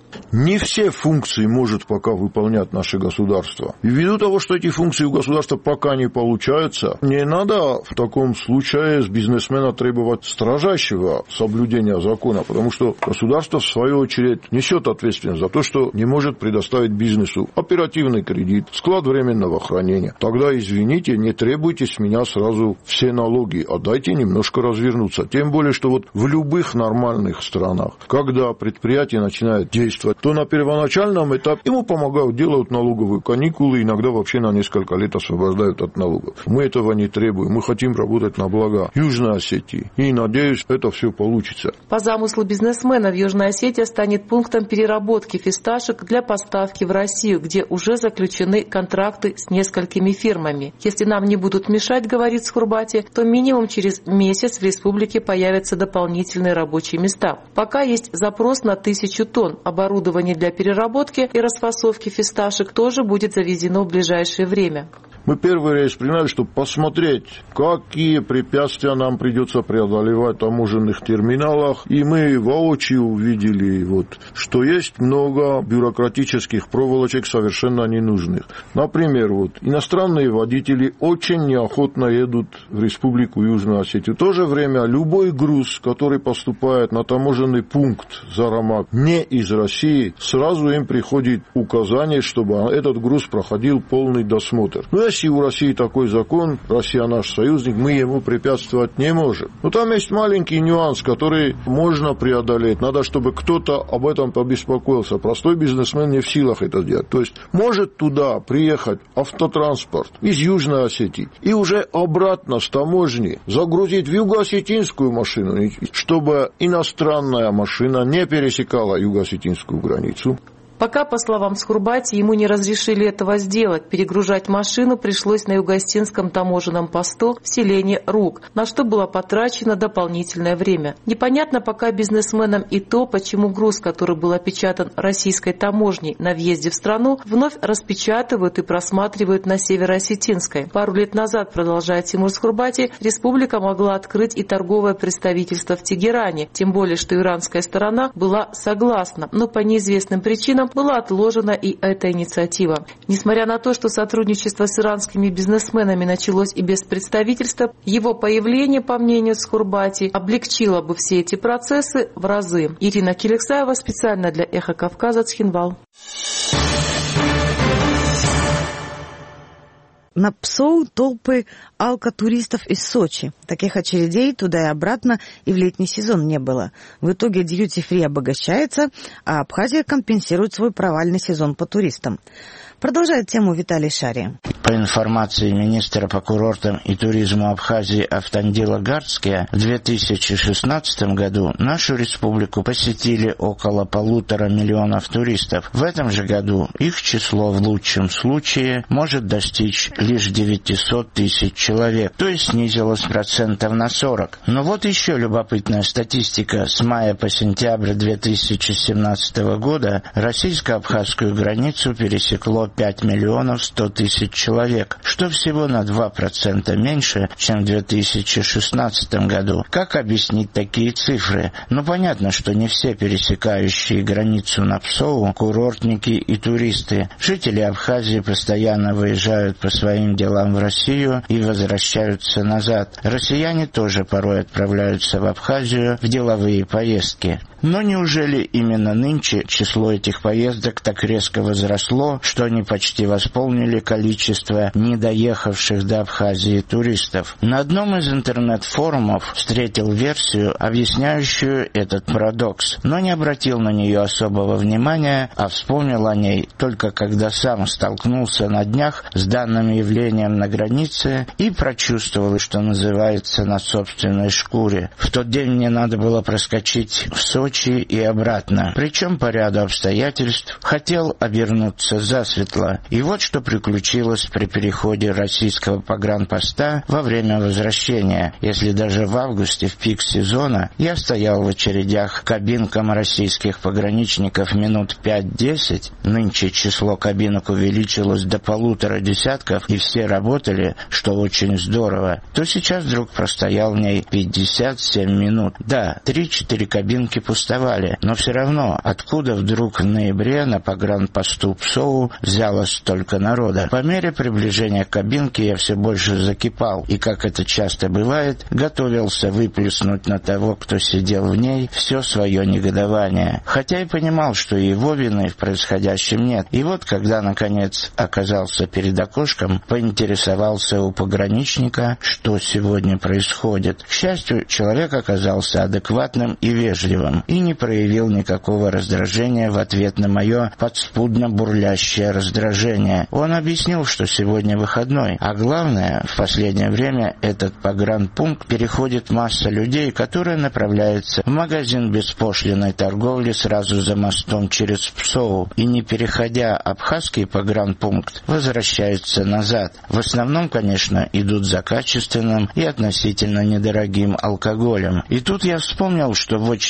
Не все функции может пока выполнять наше государство. И ввиду того, что эти функции у государства пока не получаются, не надо в таком случае с бизнесмена требовать строжайшего соблюдения закона, потому что государство, в свою очередь, несет ответственность за то, что не может предоставить бизнесу оперативный кредит, склад временного хранения. Тогда, извините, не требуйте с меня сразу все налоги, а дайте немножко развернуться. Тем более, что вот в любых нормальных странах, когда предприятие начинает действовать, то на первоначальном этапе ему помогают, делают налоговые каникулы, иногда вообще на несколько лет освобождают от налогов. Мы этого не требуем, мы хотим работать на благо Южной Осетии. И, надеюсь, это все получится. По замыслу бизнесмена, в Южной Осетии станет пунктом переработки фисташек для поставки в Россию, где уже заключены контракты с несколькими фирмами. Если нам не будут мешать, говорит Цхурбати, то минимум через месяц в республике появятся дополнительные рабочие места. Пока есть запрос на 1000 тонн. Оборудование для переработки и расфасовки фисташек тоже будет завезено в ближайшее время. Мы первый рейс приняли, чтобы посмотреть, какие препятствия нам придется преодолевать в таможенных терминалах. И мы воочию увидели, что есть много бюрократических проволочек совершенно ненужных. Например, иностранные водители очень неохотно едут в Республику Южную Осетию. В то же время любой груз, который поступает на таможенный пункт Зарамак не из России, сразу им приходит указание, чтобы этот груз проходил полный досмотр. Но если у России такой закон, Россия наш союзник, мы ему препятствовать не можем. Но там есть маленький нюанс, который можно преодолеть. Надо, чтобы кто-то об этом побеспокоился. Простой бизнесмен не в силах это делать. То есть может туда приехать автотранспорт из Южной Осетии и уже обратно с таможни загрузить в юго-осетинскую машину, чтобы иностранная машина не пересекала юго-осетинскую границу. Пока, по словам Схурбати, ему не разрешили этого сделать. Перегружать машину пришлось на юго-осетинском таможенном посту в селении Рук, на что было потрачено дополнительное время. Непонятно пока бизнесменам и то, почему груз, который был опечатан российской таможней на въезде в страну, вновь распечатывают и просматривают на северо-осетинской. Пару лет назад, продолжает Тимур Схурбати, республика могла открыть и торговое представительство в Тегеране, тем более, что иранская сторона была согласна, но по неизвестным причинам была отложена и эта инициатива. Несмотря на то, что сотрудничество с иранскими бизнесменами началось и без представительства, его появление, по мнению Схурбати, облегчило бы все эти процессы в разы. Ирина Келексаева специально для «Эхо Кавказа», Цхинвал. На Псоу толпы алкотуристов из Сочи. Таких очередей туда и обратно и в летний сезон не было. В итоге дьюти-фри обогащается, а Абхазия компенсирует свой провальный сезон по туристам. Продолжает тему Виталий Шари. По информации министра по курортам и туризму Абхазии Автандила Гардския, в 2016 году нашу республику посетили около 1,5 миллиона туристов. В этом же году их число в лучшем случае может достичь лишь 900 тысяч человек, то есть снизилось процентов на 40. Но вот еще любопытная статистика. С мая по сентябрь 2017 года российско-абхазскую границу пересекло 5 миллионов 100 тысяч человек, что всего на 2% меньше, чем в 2016 году. Как объяснить такие цифры? Ну, понятно, что не все пересекающие границу на Псоу курортники и туристы. Жители Абхазии постоянно выезжают по своим делам в Россию и возвращаются назад. Россияне тоже порой отправляются в Абхазию в деловые поездки. Но неужели именно нынче число этих поездок так резко возросло, что они почти восполнили количество недоехавших до Абхазии туристов? На одном из интернет-форумов встретил версию, объясняющую этот парадокс, но не обратил на нее особого внимания, а вспомнил о ней только когда сам столкнулся на днях с данным явлением на границе и прочувствовал, что называется, на собственной шкуре. В тот день мне надо было проскочить в Сочи и обратно. Причем по ряду обстоятельств хотел обернуться засветло. И вот что приключилось при переходе российского погранпоста во время возвращения. Если даже в августе, в пик сезона, я стоял в очередях к кабинкам российских пограничников минут 5-10, нынче число кабинок увеличилось до 1,5 десятка, и все работали, что очень здорово, то сейчас вдруг простоял в ней 57 минут. Да, 3-4 кабинки пустовали, но все равно, откуда вдруг в ноябре на погранпосту Псоу взялось столько народа? По мере приближения к кабинке я все больше закипал, и, как это часто бывает, готовился выплеснуть на того, кто сидел в ней, все свое негодование. Хотя и понимал, что его вины в происходящем нет. И вот, когда, наконец, оказался перед окошком, поинтересовался у пограничника, что сегодня происходит. К счастью, человек оказался адекватным и вежливым, и не проявил никакого раздражения в ответ на мое подспудно бурлящее раздражение. Он объяснил, что сегодня выходной, а главное, в последнее время этот погранпункт переходит масса людей, которые направляются в магазин беспошлинной торговли сразу за мостом через Псоу, и, не переходя абхазский погранпункт, возвращаются назад. В основном, конечно, идут за качественным и относительно недорогим алкоголем. И тут я вспомнил, что в очереди перед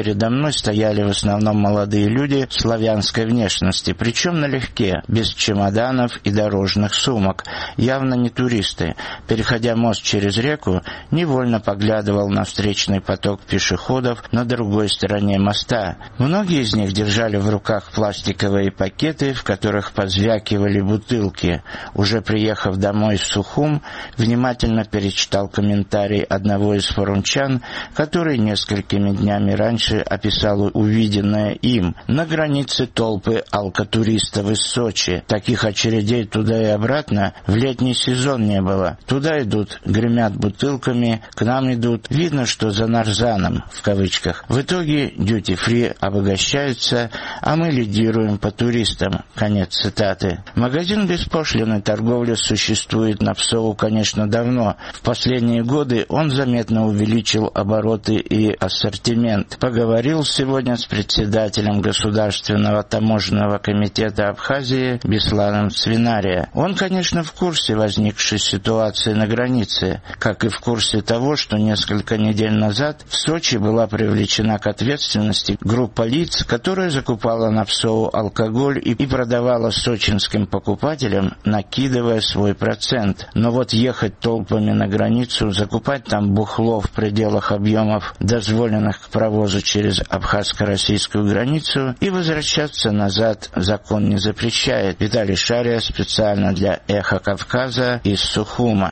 передо мной стояли в основном молодые люди славянской внешности, причем налегке, без чемоданов и дорожных сумок, явно не туристы. Переходя мост через реку, невольно поглядывал на встречный поток пешеходов на другой стороне моста. Многие из них держали в руках пластиковые пакеты, в которых позвякивали бутылки. Уже приехав домой в Сухум, внимательно перечитал комментарий одного из форумчан, который несколькими днями раньше описал увиденное им. На границе толпы алкотуристов из Сочи. Таких очередей туда и обратно в летний сезон не было. Туда идут, гремят бутылками, к нам идут. Видно, что за нарзаном, в кавычках. В итоге дьюти-фри обогащаются, а мы лидируем по туристам. Конец цитаты. Магазин беспошлиной торговли существует на Псову, конечно, давно. В последние годы он заметно увеличил обороты и ассортимент. Поговорил сегодня с председателем Государственного таможенного комитета Абхазии Бесланом Свинария. Он, конечно, в курсе возникшей ситуации на границе, как и в курсе того, что несколько недель назад в Сочи была привлечена к ответственности группа лиц, которая закупала на Псову алкоголь и продавала сочинским покупателям, накидывая свой процент. Но вот ехать толпами на границу, закупать там бухло в пределах объемов, дозволенных к провозу через абхазско-российскую границу, и возвращаться назад закон не запрещает. Виталий Шария специально для «Эхо Кавказа» из Сухума.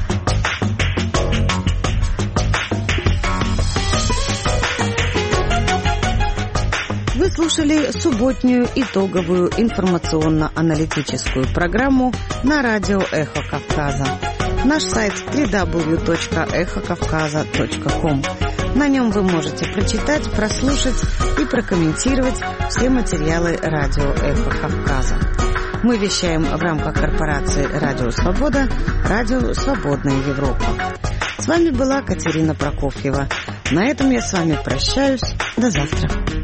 Вы слушали субботнюю итоговую информационно-аналитическую программу на радио «Эхо Кавказа». Наш сайт www.эхокавказа.ком. На нем вы можете прочитать, прослушать и прокомментировать все материалы радио «Эхо Кавказа». Мы вещаем в рамках корпорации «Радио Свобода», «Радио Свободная Европа». С вами была Катерина Прокофьева. На этом я с вами прощаюсь. До завтра.